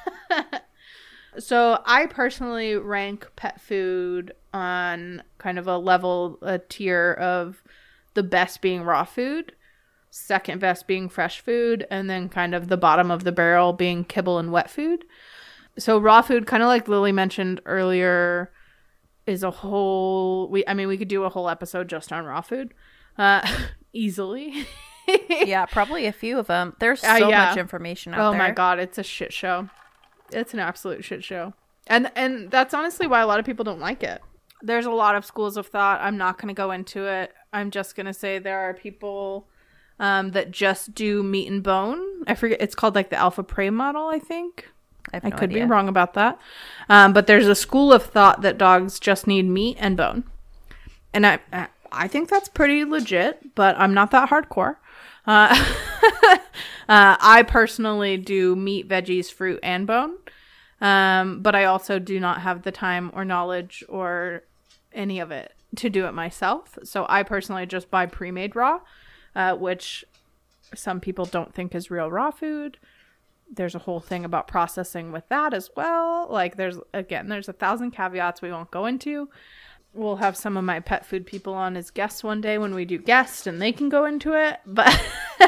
so I personally rank pet food on kind of a level, a tier of the best being raw food, second best being fresh food, and then kind of the bottom of the barrel being kibble and wet food. So raw food, kind of like Lily mentioned earlier, is a whole, we, I mean, we could do a whole episode just on raw food, uh, easily.
Yeah, probably a few of them. There's so
uh, yeah.
much information out
oh
there.
Oh my God, it's a shit show. It's an absolute shit show. And, and that's honestly why a lot of people don't like it. There's a lot of schools of thought. I'm not going to go into it. I'm just going to say there are people um, that just do meat and bone. I forget, it's called like the Alpha Prey model, I think.
I,
I
no
could
idea.
be wrong about that. Um, but there's a school of thought that dogs just need meat and bone. And I I think that's pretty legit, but I'm not that hardcore. Uh, uh, I personally do meat, veggies, fruit, and bone. Um, but I also do not have the time or knowledge or any of it to do it myself. So I personally just buy pre-made raw, uh, which some people don't think is real raw food. There's a whole thing about processing with that as well. Like there's, again, there's a thousand caveats we won't go into. We'll have some of my pet food people on as guests one day when we do guests and they can go into it. But,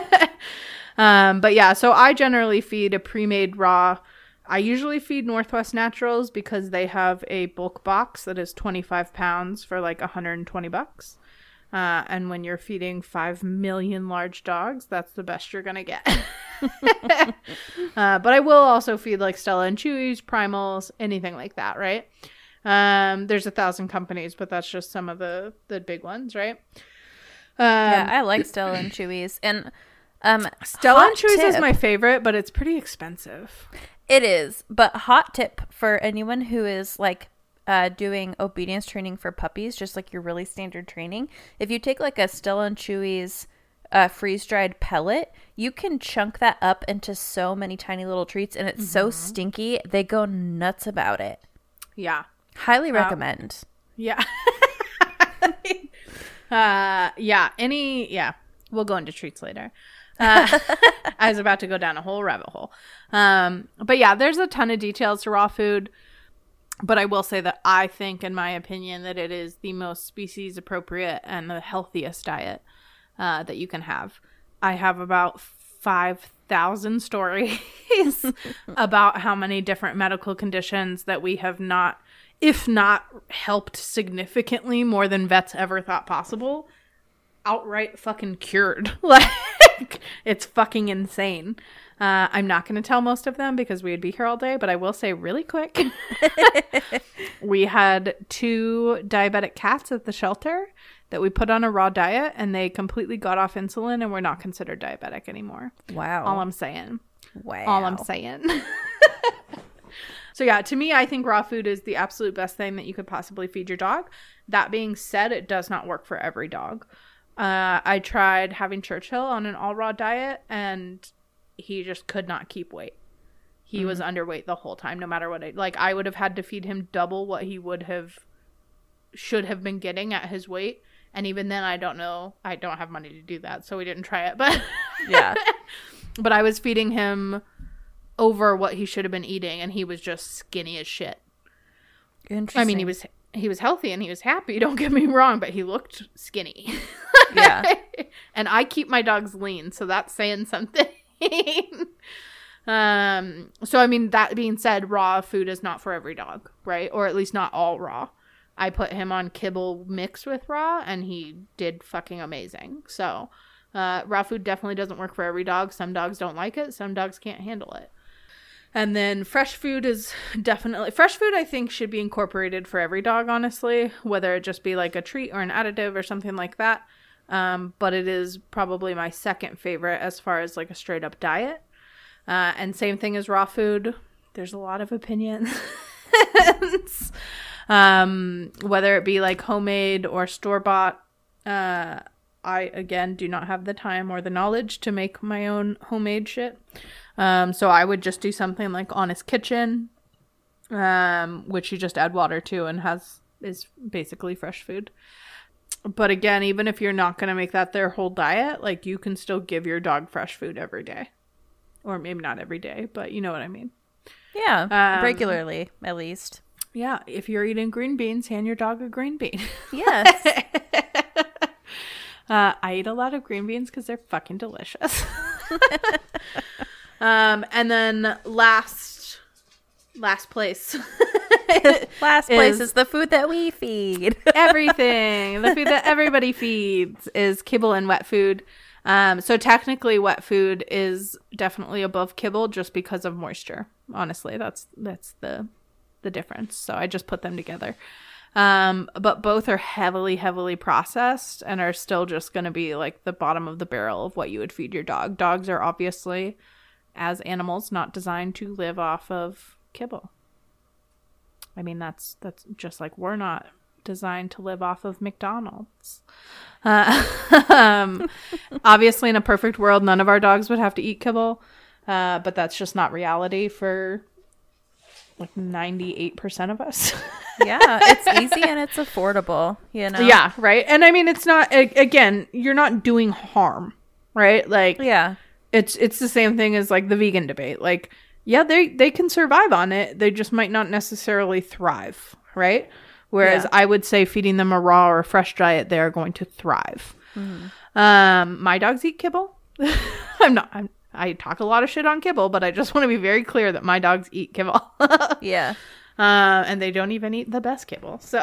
um, but yeah, so I generally feed a pre-made raw. I usually feed Northwest Naturals because they have a bulk box that is twenty-five pounds for like one hundred twenty bucks. Uh, and when you're feeding five million large dogs, that's the best you're going to get. uh, but I will also feed like Stella and Chewy's, Primals, anything like that, right? Um, there's a thousand companies, but that's just some of the, the big ones, right? Um,
yeah, I like Stella and Chewy's. And um,
Stella and Chewy's
tip,
is my favorite, but it's pretty expensive.
It is. But hot tip for anyone who is like Uh, doing obedience training for puppies, just like your really standard training. If you take like a Stella and Chewy's uh, freeze-dried pellet, you can chunk that up into so many tiny little treats, and it's mm-hmm. so stinky, they go nuts about it.
Yeah.
Highly
uh,
recommend.
Yeah. uh, yeah. Any, yeah. We'll go into treats later. Uh, I was about to go down a whole rabbit hole. Um, but yeah, there's a ton of details to raw food. But I will say that I think, in my opinion, that it is the most species appropriate and the healthiest diet uh, that you can have. I have about five thousand stories about how many different medical conditions that we have not, if not helped significantly more than vets ever thought possible, outright fucking cured. Like, it's fucking insane. Uh, I'm not going to tell most of them because we would be here all day, but I will say really quick. We had two diabetic cats at the shelter that we put on a raw diet, and they completely got off insulin and were not considered diabetic anymore.
Wow.
All I'm saying.
Wow.
All I'm saying. So yeah, to me, I think raw food is the absolute best thing that you could possibly feed your dog. That being said, it does not work for every dog. Uh, I tried having Churchill on an all raw diet, and he just could not keep weight. He mm-hmm. was underweight the whole time, no matter what. I, like, I would have had to feed him double what he would have, should have been getting at his weight. And even then, I don't know. I don't have money to do that, so we didn't try it. But
Yeah.
But I was feeding him over what he should have been eating, and he was just skinny as shit.
Interesting.
I mean, he was he was healthy and he was happy. Don't get me wrong, but he looked skinny.
Yeah.
And I keep my dogs lean, so that's saying something. um. So I mean, that being said, raw food is not for every dog, right? Or at least not all raw. I put him on kibble mixed with raw, and he did fucking amazing. So, uh, raw food definitely doesn't work for every dog. Some dogs don't like it. Some dogs can't handle it. And then fresh food is definitely... Fresh food, I think, should be incorporated for every dog, honestly. Whether it just be like a treat or an additive or something like that. Um, but it is probably my second favorite as far as like a straight up diet. Uh, and same thing as raw food. There's a lot of opinions. Um, whether it be like homemade or store-bought, uh, I, again, do not have the time or the knowledge to make my own homemade shit. Um, so I would just do something like Honest Kitchen, um, which you just add water to and has, is basically fresh food. But again, even if you're not going to make that their whole diet, like you can still give your dog fresh food every day. Or maybe not every day, but you know what I mean.
Yeah,
Um,
regularly, at least.
Yeah, if you're eating green beans, hand your dog a green bean.
Yes.
uh, I eat a lot of green beans because they're fucking delicious. um, and then last, last place.
Last place
is
is the food that we feed.
everything. The food that everybody feeds is kibble and wet food. Um, so technically wet food is definitely above kibble just because of moisture. Honestly, that's, that's the... the difference. So I just put them together. Um, but both are heavily, heavily processed and are still just going to be like the bottom of the barrel of what you would feed your dog. Dogs are obviously, as animals, not designed to live off of kibble. I mean, that's, that's just like we're not designed to live off of McDonald's. Uh, um, obviously in a perfect world, none of our dogs would have to eat kibble. Uh, but that's just not reality for like ninety-eight percent of us.
Yeah, it's easy and it's affordable, you know?
Yeah, right? And I mean, it's not, again, you're not doing harm, right? Like,
Yeah.
it's it's the same thing as like the vegan debate. Like, yeah, they, they can survive on it. They just might not necessarily thrive, right? Whereas
Yeah.
I would say feeding them a raw or a fresh diet, they're going to thrive. Mm-hmm. Um, my dogs eat kibble. I'm not, I'm, I talk a lot of shit on kibble, but I just want to be very clear that my dogs eat kibble.
Yeah.
Uh, and they don't even eat the best kibble. So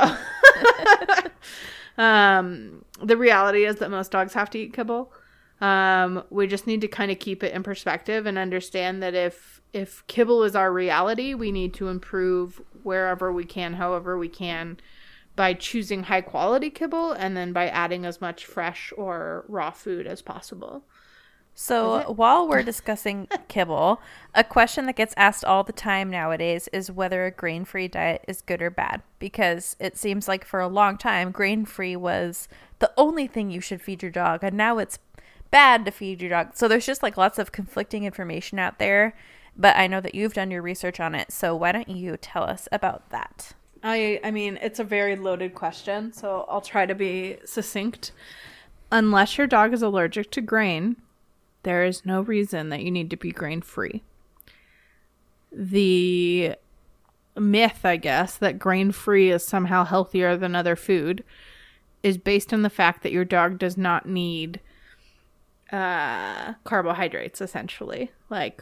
um, the reality is that most dogs have to eat kibble. Um, we just need to kind of keep it in perspective and understand that if if kibble is our reality, we need to improve wherever we can, however we can, by choosing high quality kibble and then by adding as much fresh or raw food as possible.
So while we're discussing kibble, a question that gets asked all the time nowadays is whether a grain-free diet is good or bad. Because it seems like for a long time, grain-free was the only thing you should feed your dog. And now it's bad to feed your dog. So there's just like lots of conflicting information out there. But I know that you've done your research on it. So why don't you tell us about that?
I, I mean, it's a very loaded question, so I'll try to be succinct. Unless your dog is allergic to grain, there is no reason that you need to be grain-free. The myth, I guess, that grain-free is somehow healthier than other food is based on the fact that your dog does not need uh, carbohydrates, essentially. Like,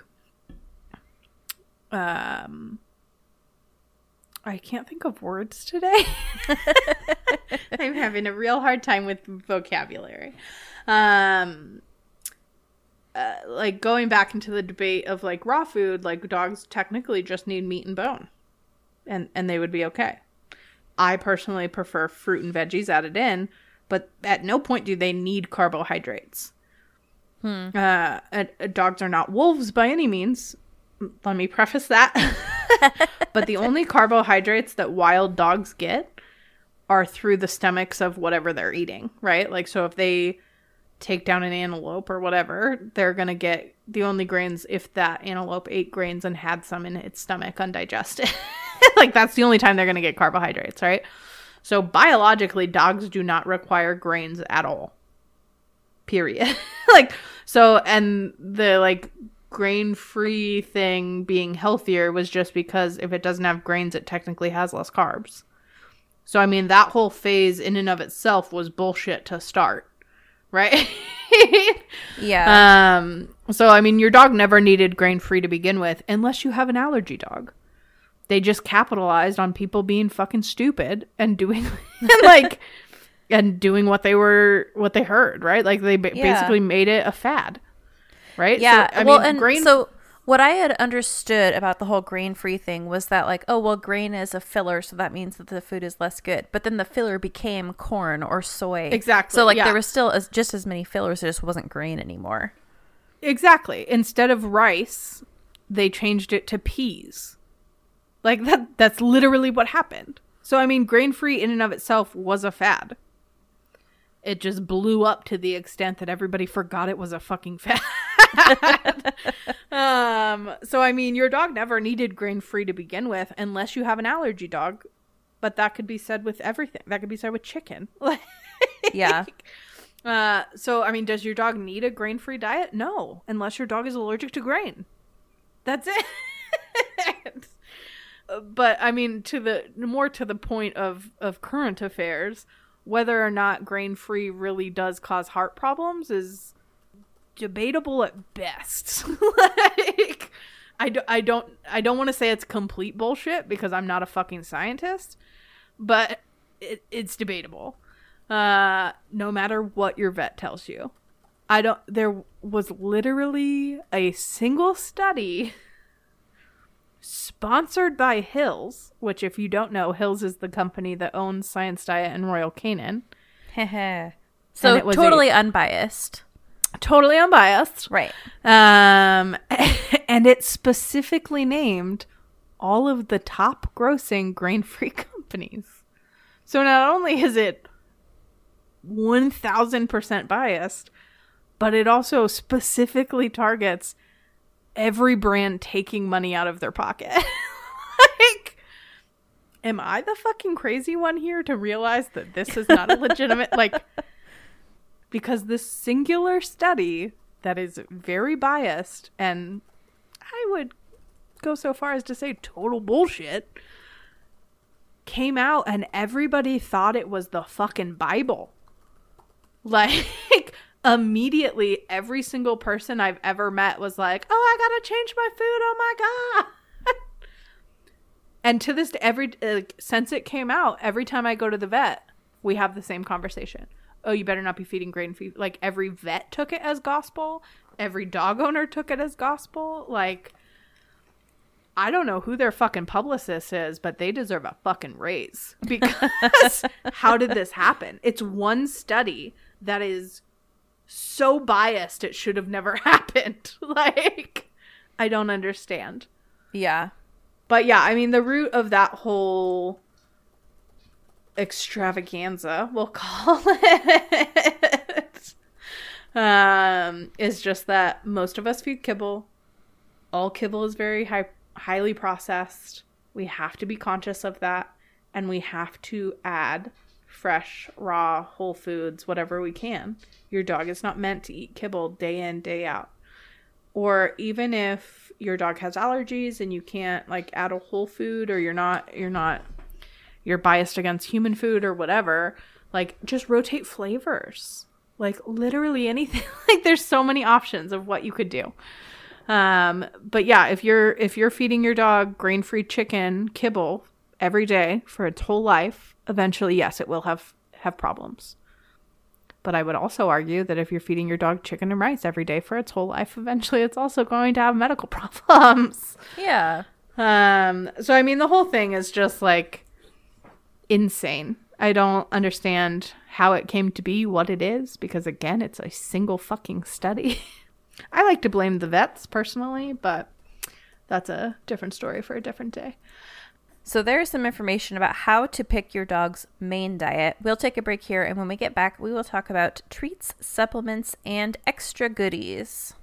um, I can't think of words today. I'm having a real hard time with vocabulary. Um... Uh, like going back into the debate of like raw food, like dogs technically just need meat and bone and, and they would be okay. I personally prefer fruit and veggies added in, but at no point do they need carbohydrates. Hmm. Uh, uh, dogs are not wolves by any means. Let me preface that. But the only carbohydrates that wild dogs get are through the stomachs of whatever they're eating, right? Like, so if they take down an antelope or whatever, they're going to get the only grains if that antelope ate grains and had some in its stomach undigested. Like, that's the only time they're going to get carbohydrates, right? So biologically, dogs do not require grains at all. Period. Like, so, and the like grain-free thing being healthier was just because if it doesn't have grains, it technically has less carbs. So, I mean, that whole phase in and of itself was bullshit to start. Right?
Yeah.
Um. So, I mean, your dog never needed grain-free to begin with, unless you have an allergy dog. They just capitalized on people being fucking stupid and doing, like, and doing what they were, what they heard, right? Like, they ba-
Yeah.
basically made it a fad, right?
Yeah.
So, I
well,
mean,
and
grain-
so what I had understood about the whole grain-free thing was that, like, oh, well, grain is a filler, so that means that the food is less good. But then the filler became corn or soy.
Exactly.
So, like,
yeah.
there was still as, just as many fillers. It just wasn't grain anymore.
Exactly. Instead of rice, they changed it to peas. Like, that. That's literally what happened. So, I mean, grain-free in and of itself was a fad. It just blew up to the extent that everybody forgot it was a fucking fad. um, so, I mean, your dog never needed grain-free to begin with unless you have an allergy dog. But that could be said with everything. That could be said with chicken.
Yeah.
Uh, so, I mean, does your dog need a grain-free diet? No, unless your dog is allergic to grain. That's it. But, I mean, to the more to the point of, of current affairs, whether or not grain-free really does cause heart problems is debatable at best. Like, I, do, I don't I don't want to say it's complete bullshit because I'm not a fucking scientist, but it, it's debatable. Uh, no matter what your vet tells you. I don't, there was literally a single study sponsored by Hills, which if you don't know, Hills is the company that owns Science Diet and Royal Canin.
So
it was
totally
a-
unbiased.
Totally unbiased.
Right.
Um, and it specifically named all of the top grossing grain-free companies. So not only is it one thousand percent biased, but it also specifically targets every brand taking money out of their pocket. Like, am I the fucking crazy one here to realize that this is not a legitimate, like, because this singular study that is very biased, and I would go so far as to say total bullshit, came out and everybody thought it was the fucking Bible. Like, immediately every single person I've ever met was like, oh, I gotta change my food, oh my god. And to this day, every uh, since it came out, every time I go to the vet, we have the same conversation. Oh, you better not be feeding grain feed. Like, every vet took it as gospel. Every dog owner took it as gospel. Like, I don't know who their fucking publicist is, but they deserve a fucking raise. Because how did this happen? It's one study that is so biased it should have never happened. Like, I don't understand.
Yeah.
But yeah, I mean, the root of that whole extravaganza, we'll call it, um, is just that most of us feed kibble. All kibble is very high, highly processed. We have to be conscious of that. And we have to add fresh, raw, whole foods, whatever we can. Your dog is not meant to eat kibble day in, day out. Or even if your dog has allergies and you can't like add a whole food, or you're not, you're not, you're biased against human food or whatever, like, just rotate flavors. Like, literally anything. Like, there's so many options of what you could do. Um, but yeah, if you're, if you're feeding your dog grain-free chicken kibble every day for its whole life, eventually, yes, it will have, have problems. But I would also argue that if you're feeding your dog chicken and rice every day for its whole life, eventually it's also going to have medical problems.
Yeah.
Um, so, I mean, the whole thing is just, like, insane. I don't understand how it came to be what it is, because, again, it's a single fucking study. I like to blame the vets, personally, but that's a different story for a different day.
So there's some information about how to pick your dog's main diet. We'll take a break here, and when we get back, we will talk about treats, supplements, and extra goodies.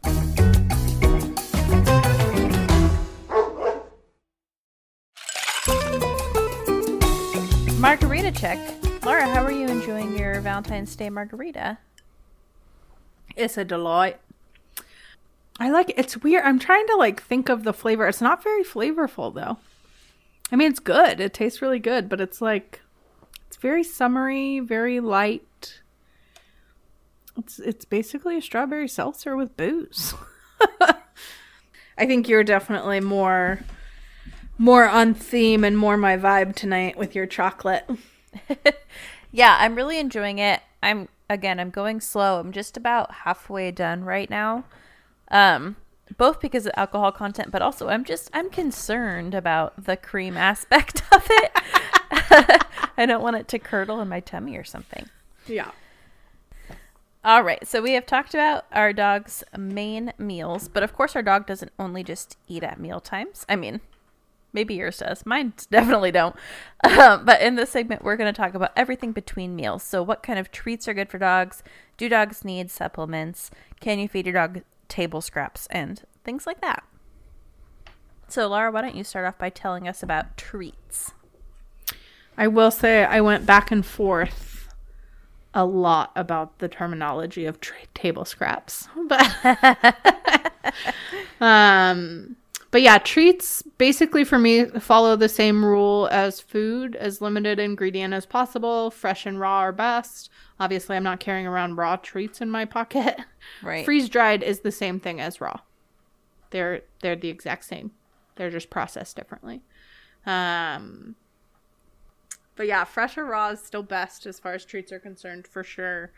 Margarita check. Laura, how are you enjoying your Valentine's Day margarita?
It's a delight. I like it. It's weird. I'm trying to like think of the flavor. It's not very flavorful though. I mean, it's good. It tastes really good, but it's like it's very summery, very light. It's it's basically a strawberry seltzer with booze. I think you're definitely more more on theme and more my vibe tonight with your chocolate.
Yeah, I'm really enjoying it. I'm again, I'm going slow. I'm just about halfway done right now. Um, both because of alcohol content, but also I'm just I'm concerned about the cream aspect of it. I don't want it to curdle in my tummy or something.
Yeah.
All right, so we have talked about our dog's main meals, but of course our dog doesn't only just eat at meal times. I mean, maybe yours does. Mine definitely don't. Um, but in this segment, we're going to talk about everything between meals. So what kind of treats are good for dogs? Do dogs need supplements? Can you feed your dog table scraps? And things like that. So Laura, why don't you start off by telling us about treats?
I will say I went back and forth a lot about the terminology of tra- table scraps. But, um... But yeah, treats basically for me follow the same rule as food, as limited ingredient as possible. Fresh and raw are best. Obviously, I'm not carrying around raw treats in my pocket.
Right.
Freeze-dried is the same thing as raw. They're they're the exact same. They're just processed differently. Um, but yeah, fresh or raw is still best as far as treats are concerned, for sure.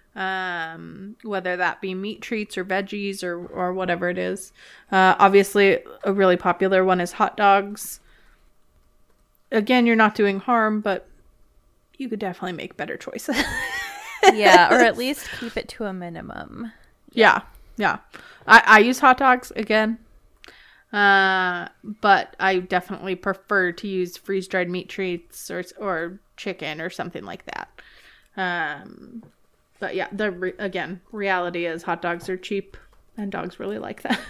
Um, whether that be meat treats or veggies or, or whatever it is. Uh, obviously, a really popular one is hot dogs. Again, you're not doing harm, but you could definitely make better choices.
Yeah, or at least keep it to a minimum.
Yeah, yeah. I, I use hot dogs, again. Uh, but I definitely prefer to use freeze-dried meat treats or, or chicken or something like that. Um... But yeah, the re- again, reality is hot dogs are cheap and dogs really like that.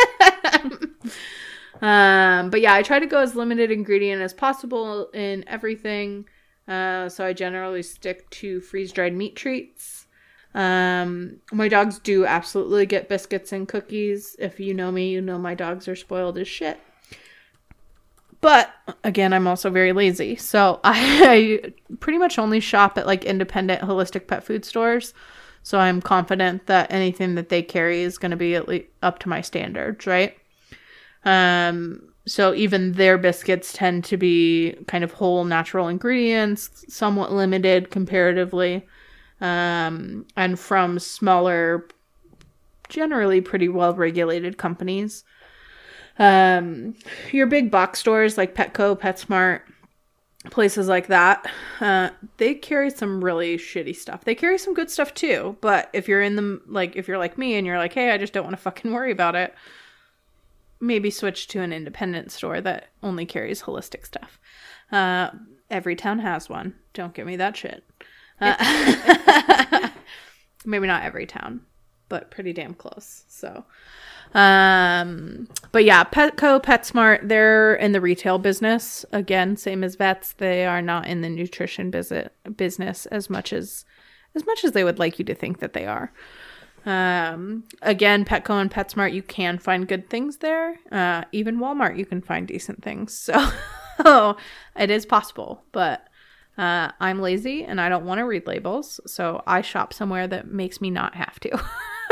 um, but yeah, I try to go as limited ingredient as possible in everything. Uh, so I generally stick to freeze-dried meat treats. Um, my dogs do absolutely get biscuits and cookies. If you know me, you know my dogs are spoiled as shit. But again, I'm also very lazy. So I, I pretty much only shop at like independent holistic pet food stores. So I'm confident that anything that they carry is going to be at least up to my standards, right? Um, so even their biscuits tend to be kind of whole natural ingredients, somewhat limited comparatively, um, and from smaller, generally pretty well-regulated companies. Um, your big box stores like Petco, PetSmart, places like that, uh, they carry some really shitty stuff. They carry some good stuff too, but if you're in the, like, if you're like me and you're like, hey, I just don't want to fucking worry about it, maybe switch to an independent store that only carries holistic stuff. Uh, every town has one. Don't give me that shit. Uh, maybe not every town, but pretty damn close. So, um, but yeah, Petco, PetSmart, they're in the retail business. Again, same as vets. They are not in the nutrition visit business as much as, as much as they would like you to think that they are. Um, again, Petco and PetSmart, you can find good things there. Uh, even Walmart, you can find decent things. So it is possible, but, uh, I'm lazy and I don't want to read labels. So I shop somewhere that makes me not have to.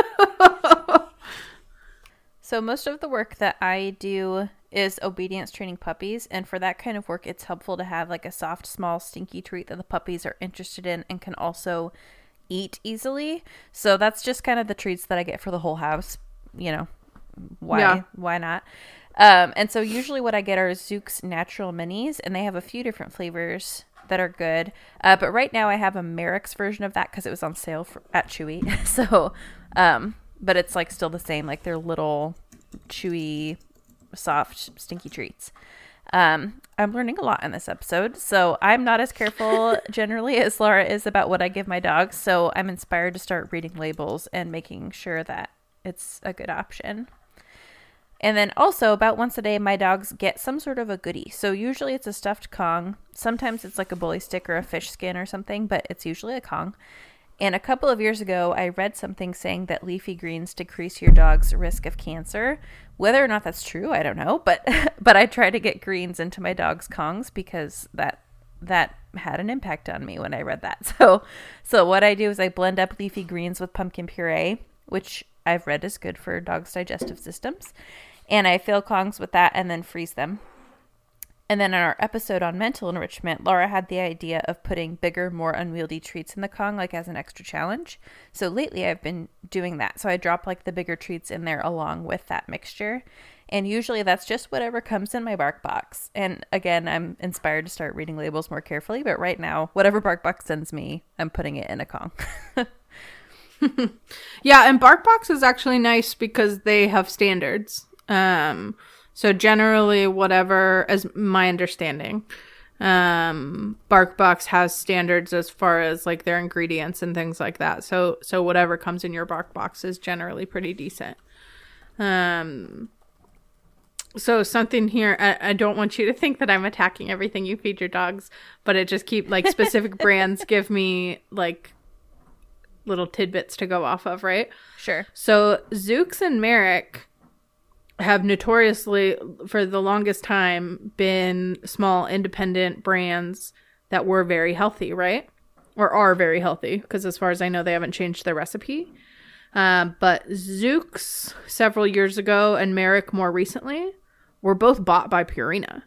So most of the work that I do is obedience training puppies. And for that kind of work, it's helpful to have like a soft, small, stinky treat that the puppies are interested in and can also eat easily. So that's just kind of the treats that I get for the whole house. You know, why, yeah. why not? Um, and so usually what I get are Zook's Natural Minis, and they have a few different flavors that are good. Uh, but right now I have a Merrick's version of that because it was on sale for, at Chewy. so, um, but it's like still the same, like they're little chewy, soft, stinky treats. Um, I'm learning a lot in this episode, so I'm not as careful generally as Laura is about what I give my dogs. So I'm inspired to start reading labels and making sure that it's a good option. And then also about once a day, my dogs get some sort of a goodie. So usually it's a stuffed Kong. Sometimes it's like a bully stick or a fish skin or something, but it's usually a Kong. And a couple of years ago, I read something saying that leafy greens decrease your dog's risk of cancer. Whether or not that's true, I don't know. But but I try to get greens into my dog's Kongs because that that had an impact on me when I read that. So so what I do is I blend up leafy greens with pumpkin puree, which I've read is good for dogs' digestive systems. And I fill Kongs with that and then freeze them. And then in our episode on mental enrichment, Laura had the idea of putting bigger, more unwieldy treats in the Kong, like as an extra challenge. So lately I've been doing that. So I drop like the bigger treats in there along with that mixture. And usually that's just whatever comes in my bark box. And again, I'm inspired to start reading labels more carefully. But right now, whatever bark box sends me, I'm putting it in a Kong.
Yeah, and BarkBox is actually nice because they have standards. Um, so generally whatever, as my understanding, um, BarkBox has standards as far as like their ingredients and things like that. So, so whatever comes in your BarkBox is generally pretty decent. Um, so something here, I, I don't want you to think that I'm attacking everything you feed your dogs, but it just keep like specific brands give me like little tidbits to go off of, right?
Sure.
So Zooks and Merrick have notoriously, for the longest time, been small independent brands that were very healthy, right? Or are very healthy, because as far as I know, they haven't changed their recipe. Um, but Zooks several years ago and Merrick more recently were both bought by Purina,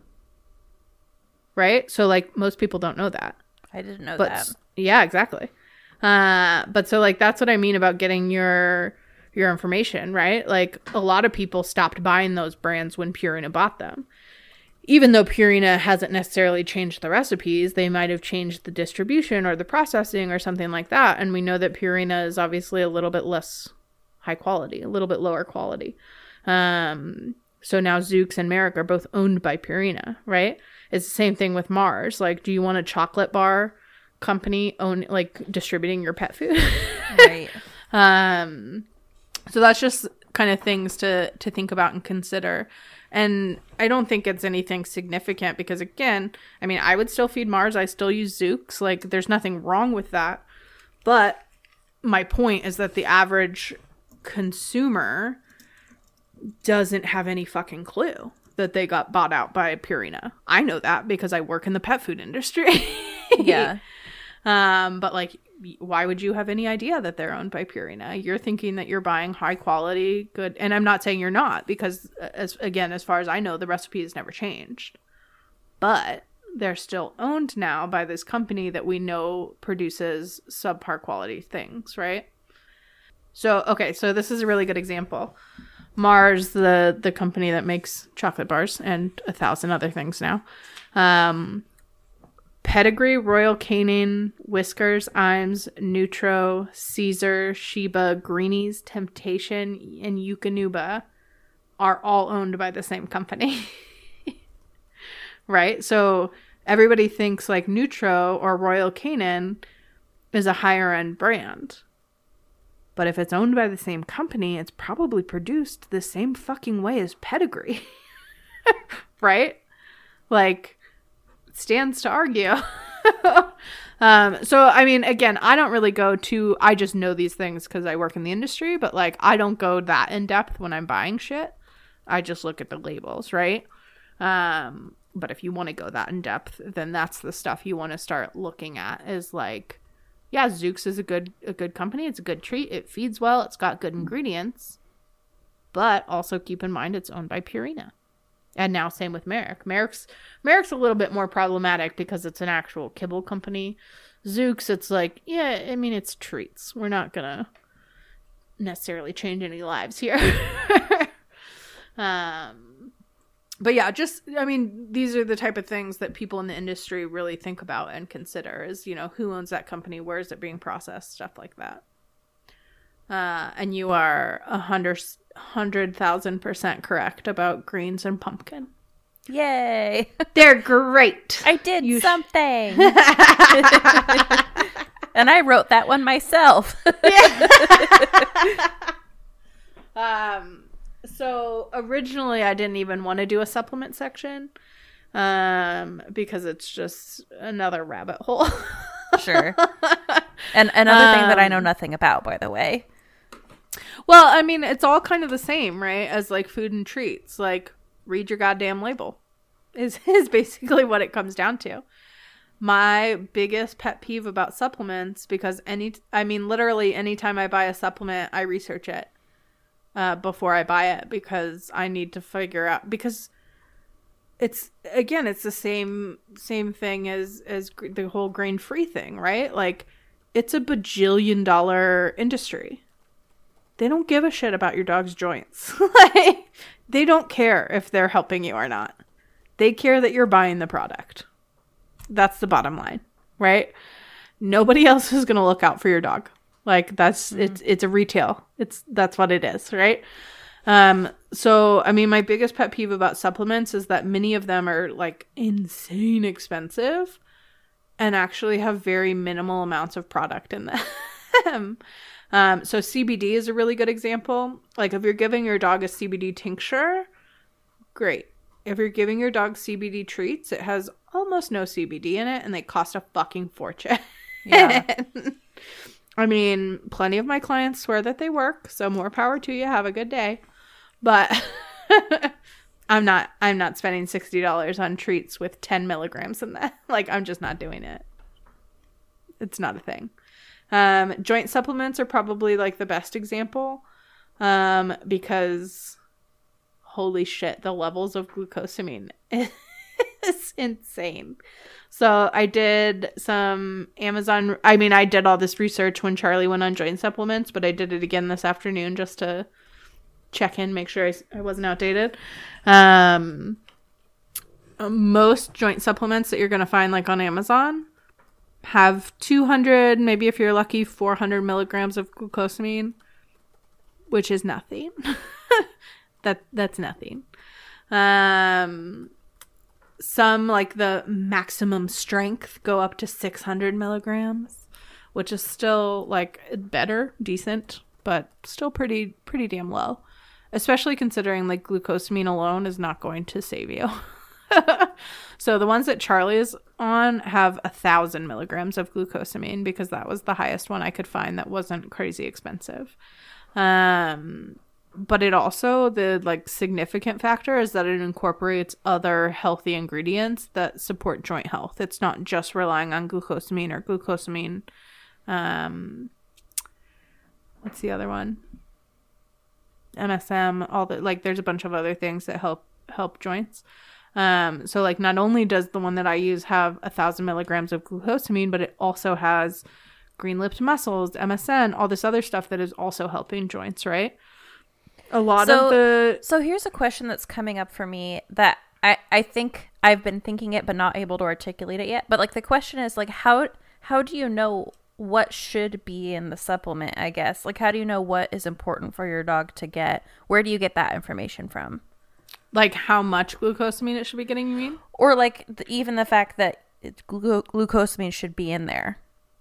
right? So like most people don't know that.
I didn't know
but,
that.
Yeah, exactly. Uh, but so like that's what I mean about getting your your information, right? Like a lot of people stopped buying those brands when Purina bought them. Even though Purina hasn't necessarily changed the recipes, they might have changed the distribution or the processing or something like that. And we know that Purina is obviously a little bit less high quality, a little bit lower quality. Um, so now Zooks and Merrick are both owned by Purina, right? It's the same thing with Mars. Like, do you want a chocolate bar company own like distributing your pet food?
Right.
Um, so that's just kind of things to to think about and consider. And I don't think it's anything significant because, again, I mean, I would still feed Mars. I still use Zooks. Like, there's nothing wrong with that. But my point is that the average consumer doesn't have any fucking clue that they got bought out by Purina. I know that because I work in the pet food industry.
Yeah.
Um, but like, why would you have any idea that they're owned by Purina? You're thinking that you're buying high quality, good. And I'm not saying you're not, because as again, as far as I know, the recipe has never changed, but they're still owned now by this company that we know produces subpar quality things, right? So, okay. So this is a really good example. Mars, the, the company that makes chocolate bars and a thousand other things now, um, Pedigree, Royal Canin, Whiskers, Iams, Nutro, Caesar, Sheba, Greenies, Temptation, and Eukanuba are all owned by the same company. Right? So everybody thinks like Nutro or Royal Canin is a higher end brand. But if it's owned by the same company, it's probably produced the same fucking way as Pedigree. Right? Like, stands to argue. um so I mean, again, I don't really go to I just know these things because I work in the industry, but like I don't go that in depth when I'm buying shit. I just look at the labels, right? Um but if you want to go that in depth, then that's the stuff you want to start looking at, is like, yeah, Zooks is a good a good company, it's a good treat, it feeds well, it's got good ingredients, but also keep in mind it's owned by Purina. And now same with Merrick. Merrick's Merrick's a little bit more problematic because it's an actual kibble company. Zooks, it's like, yeah, I mean, it's treats. We're not gonna necessarily change any lives here. um, but yeah, just, I mean, these are the type of things that people in the industry really think about and consider is, you know, who owns that company? Where is it being processed? Stuff like that. Uh, and you are a hundred, hundred thousand percent correct about greens and pumpkin.
Yay.
They're great.
I did
you
something. Sh- and I wrote that one myself.
um, So originally I didn't even want to do a supplement section um, because it's just another rabbit hole.
Sure. And another um, thing that I know nothing about, by the way.
Well, I mean, it's all kind of the same, right? As like food and treats. Like, read your goddamn label is, is basically what it comes down to. My biggest pet peeve about supplements, because any, I mean, literally anytime I buy a supplement, I research it uh, before I buy it because I need to figure out, because it's, again, it's the same, same thing as, as the whole grain-free thing, right? Like, it's a bajillion dollar industry. They don't give a shit about your dog's joints. Like, they don't care if they're helping you or not. They care that you're buying the product. That's the bottom line, right? Nobody else is going to look out for your dog. Like, that's, mm-hmm. it's, it's a retail. It's, that's what it is, right? Um, so, I mean, my biggest pet peeve about supplements is that many of them are like insane expensive and actually have very minimal amounts of product in them. um, so C B D is a really good example. Like, if you're giving your dog a C B D tincture, great. If you're giving your dog C B D treats, it has almost no C B D in it, and they cost a fucking fortune. Yeah. I mean, plenty of my clients swear that they work, so more power to you. Have a good day. But I'm not, I'm not spending sixty dollars on treats with ten milligrams in that. Like, I'm just not doing it. It's not a thing. Um, joint supplements are probably like the best example, um, because holy shit, the levels of glucosamine is insane. So I did some Amazon, I mean, I did all this research when Charlie went on joint supplements, but I did it again this afternoon just to check in, make sure I, I wasn't outdated. Um, most joint supplements that you're going to find like on Amazon have two hundred, maybe if you're lucky, four hundred milligrams of glucosamine, which is nothing. That that's nothing. Um, some, like the maximum strength, go up to six hundred milligrams, which is still like better, decent, but still pretty pretty damn low. Especially considering like glucosamine alone is not going to save you. So the ones that Charlie is on have a thousand milligrams of glucosamine because that was the highest one I could find that wasn't crazy expensive. Um. But it also, the like significant factor is that it incorporates other healthy ingredients that support joint health. It's not just relying on glucosamine or glucosamine. Um, what's the other one? M S M, all the, like there's a bunch of other things that help, help joints. Um, so like not only does the one that I use have a thousand milligrams of glucosamine, but it also has green-lipped mussels, M S M, all this other stuff that is also helping joints, right? A lot
so,
of the...
So here's a question that's coming up for me that I, I think I've been thinking it but not able to articulate it yet. But like the question is like how how do you know what should be in the supplement, I guess? Like how do you know what is important for your dog to get? Where do you get that information from?
Like how much glucosamine it should be getting, you mean?
Or like the, even the fact that it, glu- glucosamine should be in there.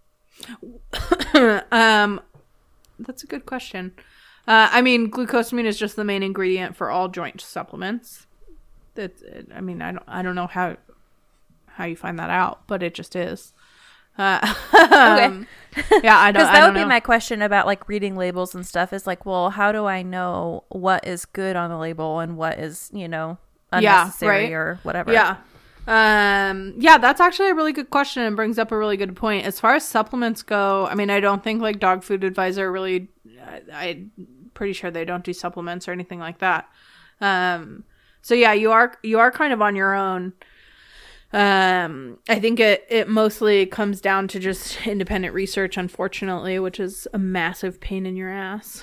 um, That's a good question. Uh, I mean, glucosamine is just the main ingredient for all joint supplements. That I mean, I don't, I don't know how, how you find that out, but it just is. Uh,
okay.
Yeah, I don't.
Because that
I don't
would be
know.
my question about like reading labels and stuff. Is like, well, how do I know what is good on the label and what is, you know, unnecessary
yeah, right?
or whatever?
Yeah. Um, yeah, that's actually a really good question and brings up a really good point. As far as supplements go, I mean, I don't think like Dog Food Advisor really, I, I'm pretty sure they don't do supplements or anything like that. Um, so yeah, you are, you are kind of on your own. Um, I think it, it mostly comes down to just independent research, unfortunately, which is a massive pain in your ass.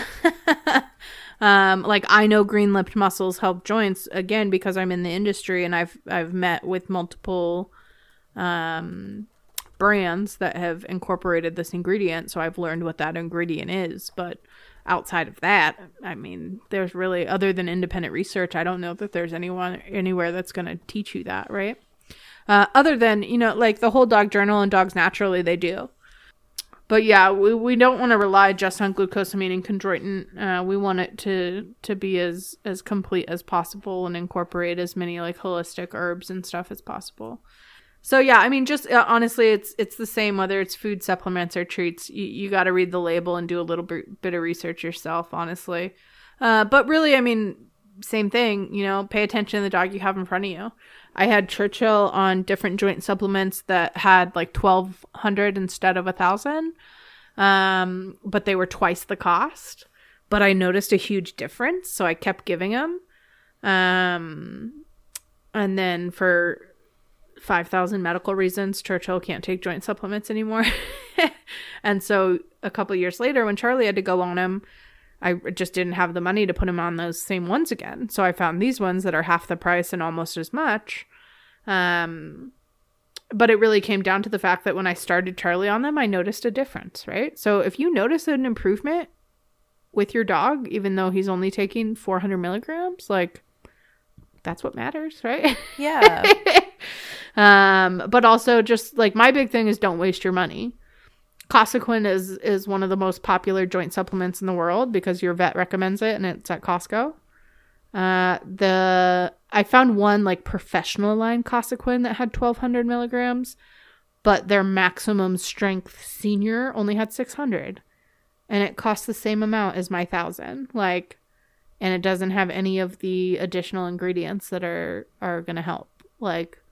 Um, like I know green-lipped mussels help joints again because I'm in the industry and I've I've met with multiple um, brands that have incorporated this ingredient, so I've learned what that ingredient is. But outside of that, I mean, there's really, other than independent research, I don't know that there's anyone anywhere that's going to teach you that, right? Uh, other than, you know, like the Whole Dog Journal and Dogs Naturally, they do. but yeah, we, we don't want to rely just on glucosamine and chondroitin. Uh, we want it to to be as as complete as possible and incorporate as many like holistic herbs and stuff as possible. So yeah, I mean, just uh, honestly, it's it's the same whether it's food supplements or treats. You, you got to read the label and do a little bit, bit of research yourself, honestly. Uh, but really, I mean, same thing, you know, pay attention to the dog you have in front of you. I had Churchill on different joint supplements that had like twelve hundred instead of one thousand, um, but they were twice the cost. But I noticed a huge difference, so I kept giving them. Um, and then for five thousand medical reasons, Churchill can't take joint supplements anymore. And so a couple years later, when Charlie had to go on them, I just didn't have the money to put him on those same ones again. So I found these ones that are half the price and almost as much. Um, but it really came down to the fact that when I started Charlie on them, I noticed a difference, right? So if you notice an improvement with your dog, even though he's only taking four hundred milligrams, like, that's what matters, right?
Yeah.
um, but also just like my big thing is don't waste your money. Cosequin is is one of the most popular joint supplements in the world because your vet recommends it and it's at Costco. Uh, the I found one like professional line Cosequin that had twelve hundred milligrams, but their maximum strength senior only had six hundred, and it cost the same amount as my thousand. Like, and it doesn't have any of the additional ingredients that are are gonna help. Like,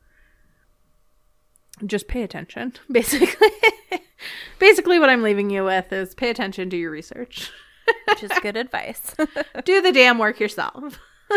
just pay attention, basically. Basically, what I'm leaving you with is pay attention to your research.
Which is good advice.
Do the damn work yourself.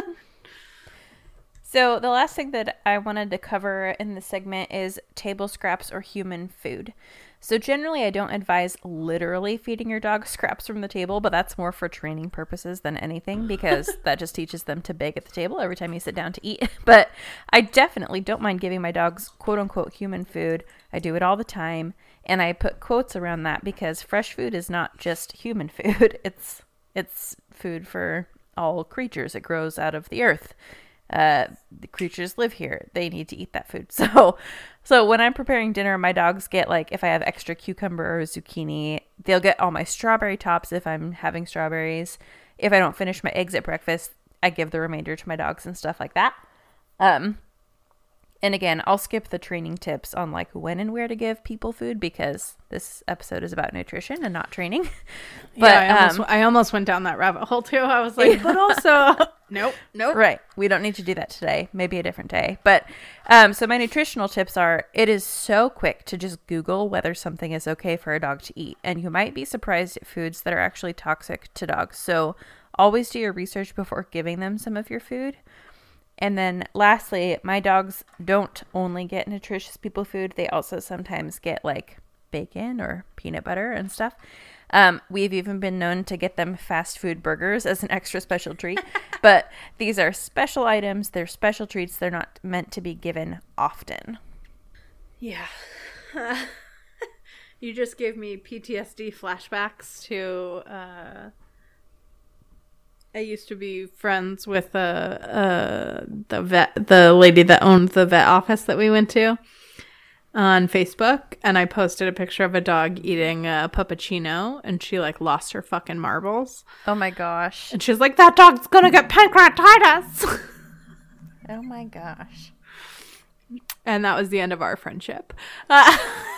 So the last thing that I wanted to cover in this segment is table scraps or human food. So generally, I don't advise literally feeding your dog scraps from the table, but that's more for training purposes than anything because that just teaches them to beg at the table every time you sit down to eat. But I definitely don't mind giving my dogs quote unquote human food. I do it all the time. And I put quotes around that because fresh food is not just human food. It's it's food for all creatures. It grows out of the earth. Uh, the creatures live here. They need to eat that food. So, so when I'm preparing dinner, my dogs get like, if I have extra cucumber or zucchini, they'll get all my strawberry tops if I'm having strawberries. If I don't finish my eggs at breakfast, I give the remainder to my dogs and stuff like that. Um, And again, I'll skip the training tips on like when and where to give people food because this episode is about nutrition and not training. But
yeah, I almost,
um,
I almost went down that rabbit hole too. I was like, but also, nope, nope.
Right. We don't need to do that today. Maybe a different day. But um, so my nutritional tips are, it is so quick to just Google whether something is okay for a dog to eat. And you might be surprised at foods that are actually toxic to dogs. So always do your research before giving them some of your food. And then lastly, my dogs don't only get nutritious people food. They also sometimes get like bacon or peanut butter and stuff. Um, we've even been known to get them fast food burgers as an extra special treat. But these are special items. They're special treats. They're not meant to be given often.
Yeah. You just gave me P T S D flashbacks to... Uh... I used to be friends with uh, uh, the vet, the lady that owned the vet office that we went to on Facebook, and I posted a picture of a dog eating a puppuccino, and she like lost her fucking marbles.
Oh my gosh!
And she's like, "That dog's gonna get pancreatitis."
Oh my gosh!
And that was the end of our friendship. Uh-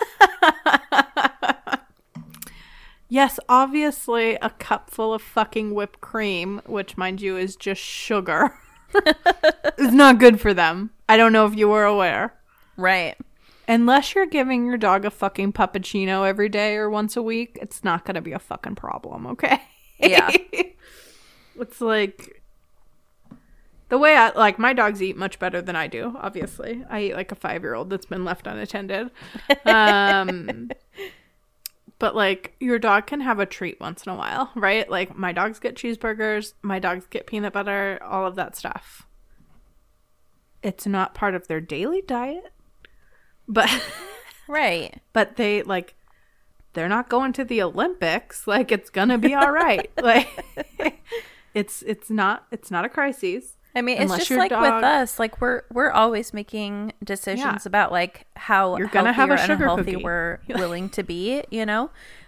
Yes, obviously a cup full of fucking whipped cream, which mind you is just sugar, is not good for them. I don't know if you were aware.
Right.
Unless you're giving your dog a fucking puppuccino every day or once a week, it's not going to be a fucking problem, okay?
Yeah.
It's like... The way I... Like, my dogs eat much better than I do, obviously. I eat like a five-year-old that's been left unattended. Um... But, like, your dog can have a treat once in a while, right? Like, my dogs get cheeseburgers. My dogs get peanut butter. All of that stuff. It's not part of their daily diet. But...
Right.
But they, like... They're not going to the Olympics. Like, it's gonna be all right. Like, it's it's not it's not a crisis.
I mean, it's just like dog, with us. Like, we're we're always making decisions yeah. about like how
you're gonna have a sugar
and healthy
cookie.
We're willing to be. You know,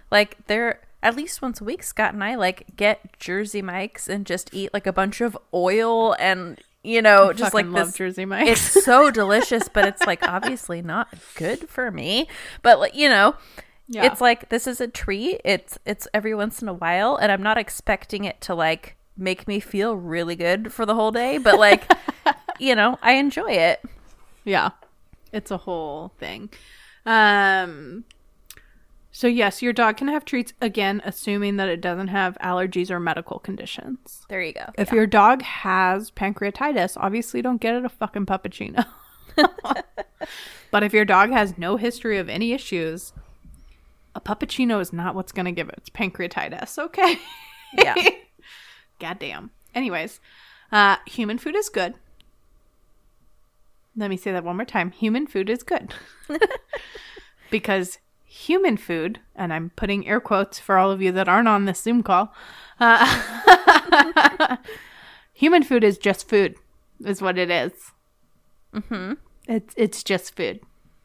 Like, they're at least once a week, Scott and I like get Jersey Mike's and just eat like a bunch of oil and, you know,
I
just like
love
this.
Jersey Mike's.
It's so delicious, but it's like obviously not good for me. But like, you know, yeah. It's like, this is a treat. It's it's every once in a while, and I'm not expecting it to like make me feel really good for the whole day, but like, you know, I enjoy it.
Yeah, it's a whole thing. Um. So yes, your dog can have treats, again, assuming that it doesn't have allergies or medical conditions.
There you go.
If
yeah.
your dog has pancreatitis, obviously don't get it a fucking puppuccino. But if your dog has no history of any issues, a puppuccino is not what's going to give it its pancreatitis. Okay.
Yeah.
Goddamn. Anyways, uh, human food is good. Let me say that one more time. Human food is good. Because human food, and I'm putting air quotes for all of you that aren't on this Zoom call, uh, human food is just food, is what it is.
Mm-hmm.
It's it's just food.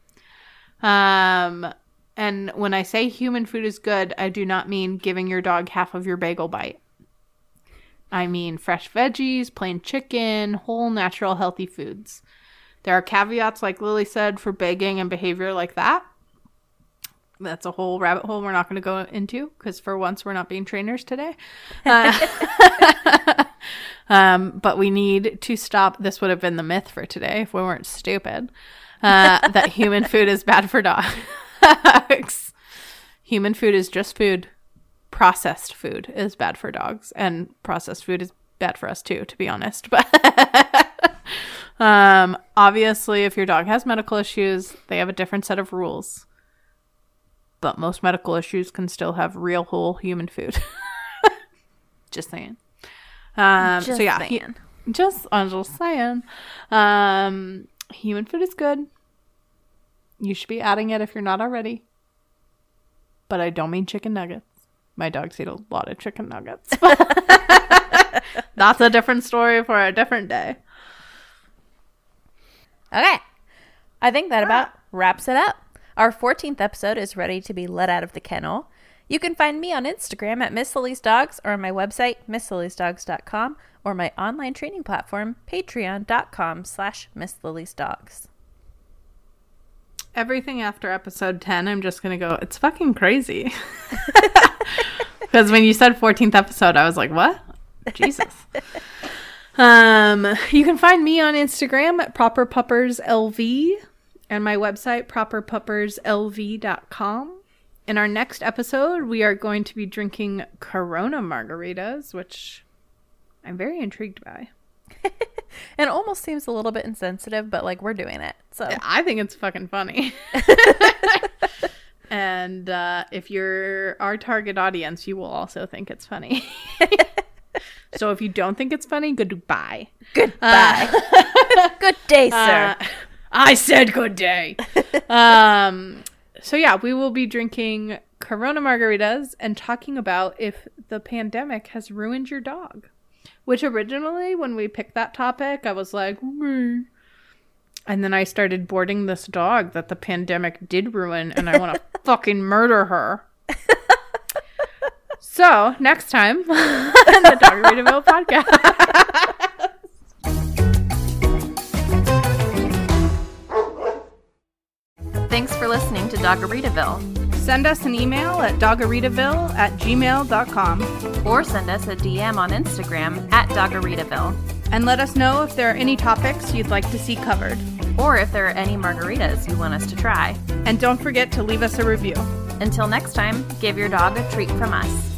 Um, and when I say human food is good, I do not mean giving your dog half of your bagel bite. I mean fresh veggies, plain chicken, whole, natural, healthy foods. There are caveats, like Lily said, for begging and behavior like that. That's a whole rabbit hole we're not going to go into, because for once we're not being trainers today. Uh, um, but we need to stop. This would have been the myth for today if we weren't stupid. Uh, that human food is bad for dogs. Human food is just food. Processed food is bad for dogs. And processed food is bad for us too, to be honest. But um, obviously, if your dog has medical issues, they have a different set of rules. But most medical issues can still have real whole human food. Just saying. Um,
just
so yeah,
saying.
He, just I'm just saying. Um, human food is good. You should be adding it if you're not already. But I don't mean chicken nuggets. My dogs eat a lot of chicken nuggets. That's a different story for a different day.
Okay. I think that about wraps it up. Our fourteenth episode is ready to be let out of the kennel. You can find me on Instagram at Miss Lily's Dogs, or on my website, miss lilys dogs dot com, or my online training platform, patreon.com slash Miss Lily's Dogs.
Everything after episode ten, I'm just going to go, it's fucking crazy. Because when you said fourteenth episode, I was like, what? Jesus. um, you can find me on Instagram at Proper Puppers L V. And my website, proper puppers l v dot com. In our next episode, we are going to be drinking Corona margaritas, which I'm very intrigued by.
It almost seems a little bit insensitive, but like, we're doing it. So
I think it's fucking funny. And uh, if you're our target audience, you will also think it's funny. So if you don't think it's funny, goodbye.
Goodbye. Uh, Good day, sir.
Uh, I said good day. um, so yeah, we will be drinking Corona margaritas and talking about if the pandemic has ruined your dog. Which originally, when we picked that topic, I was like, mm. And then I started boarding this dog that the pandemic did ruin, and I want to fucking murder her. So, next time, on the Doggeritaville podcast.
Thanks for listening to Doggeritaville.
Send us an email at doggeritaville at gmail dot com.
Or send us a D M on Instagram at Doggeritaville.
And let us know if there are any topics you'd like to see covered.
Or if there are any margaritas you want us to try.
And don't forget to leave us a review.
Until next time, give your dog a treat from us.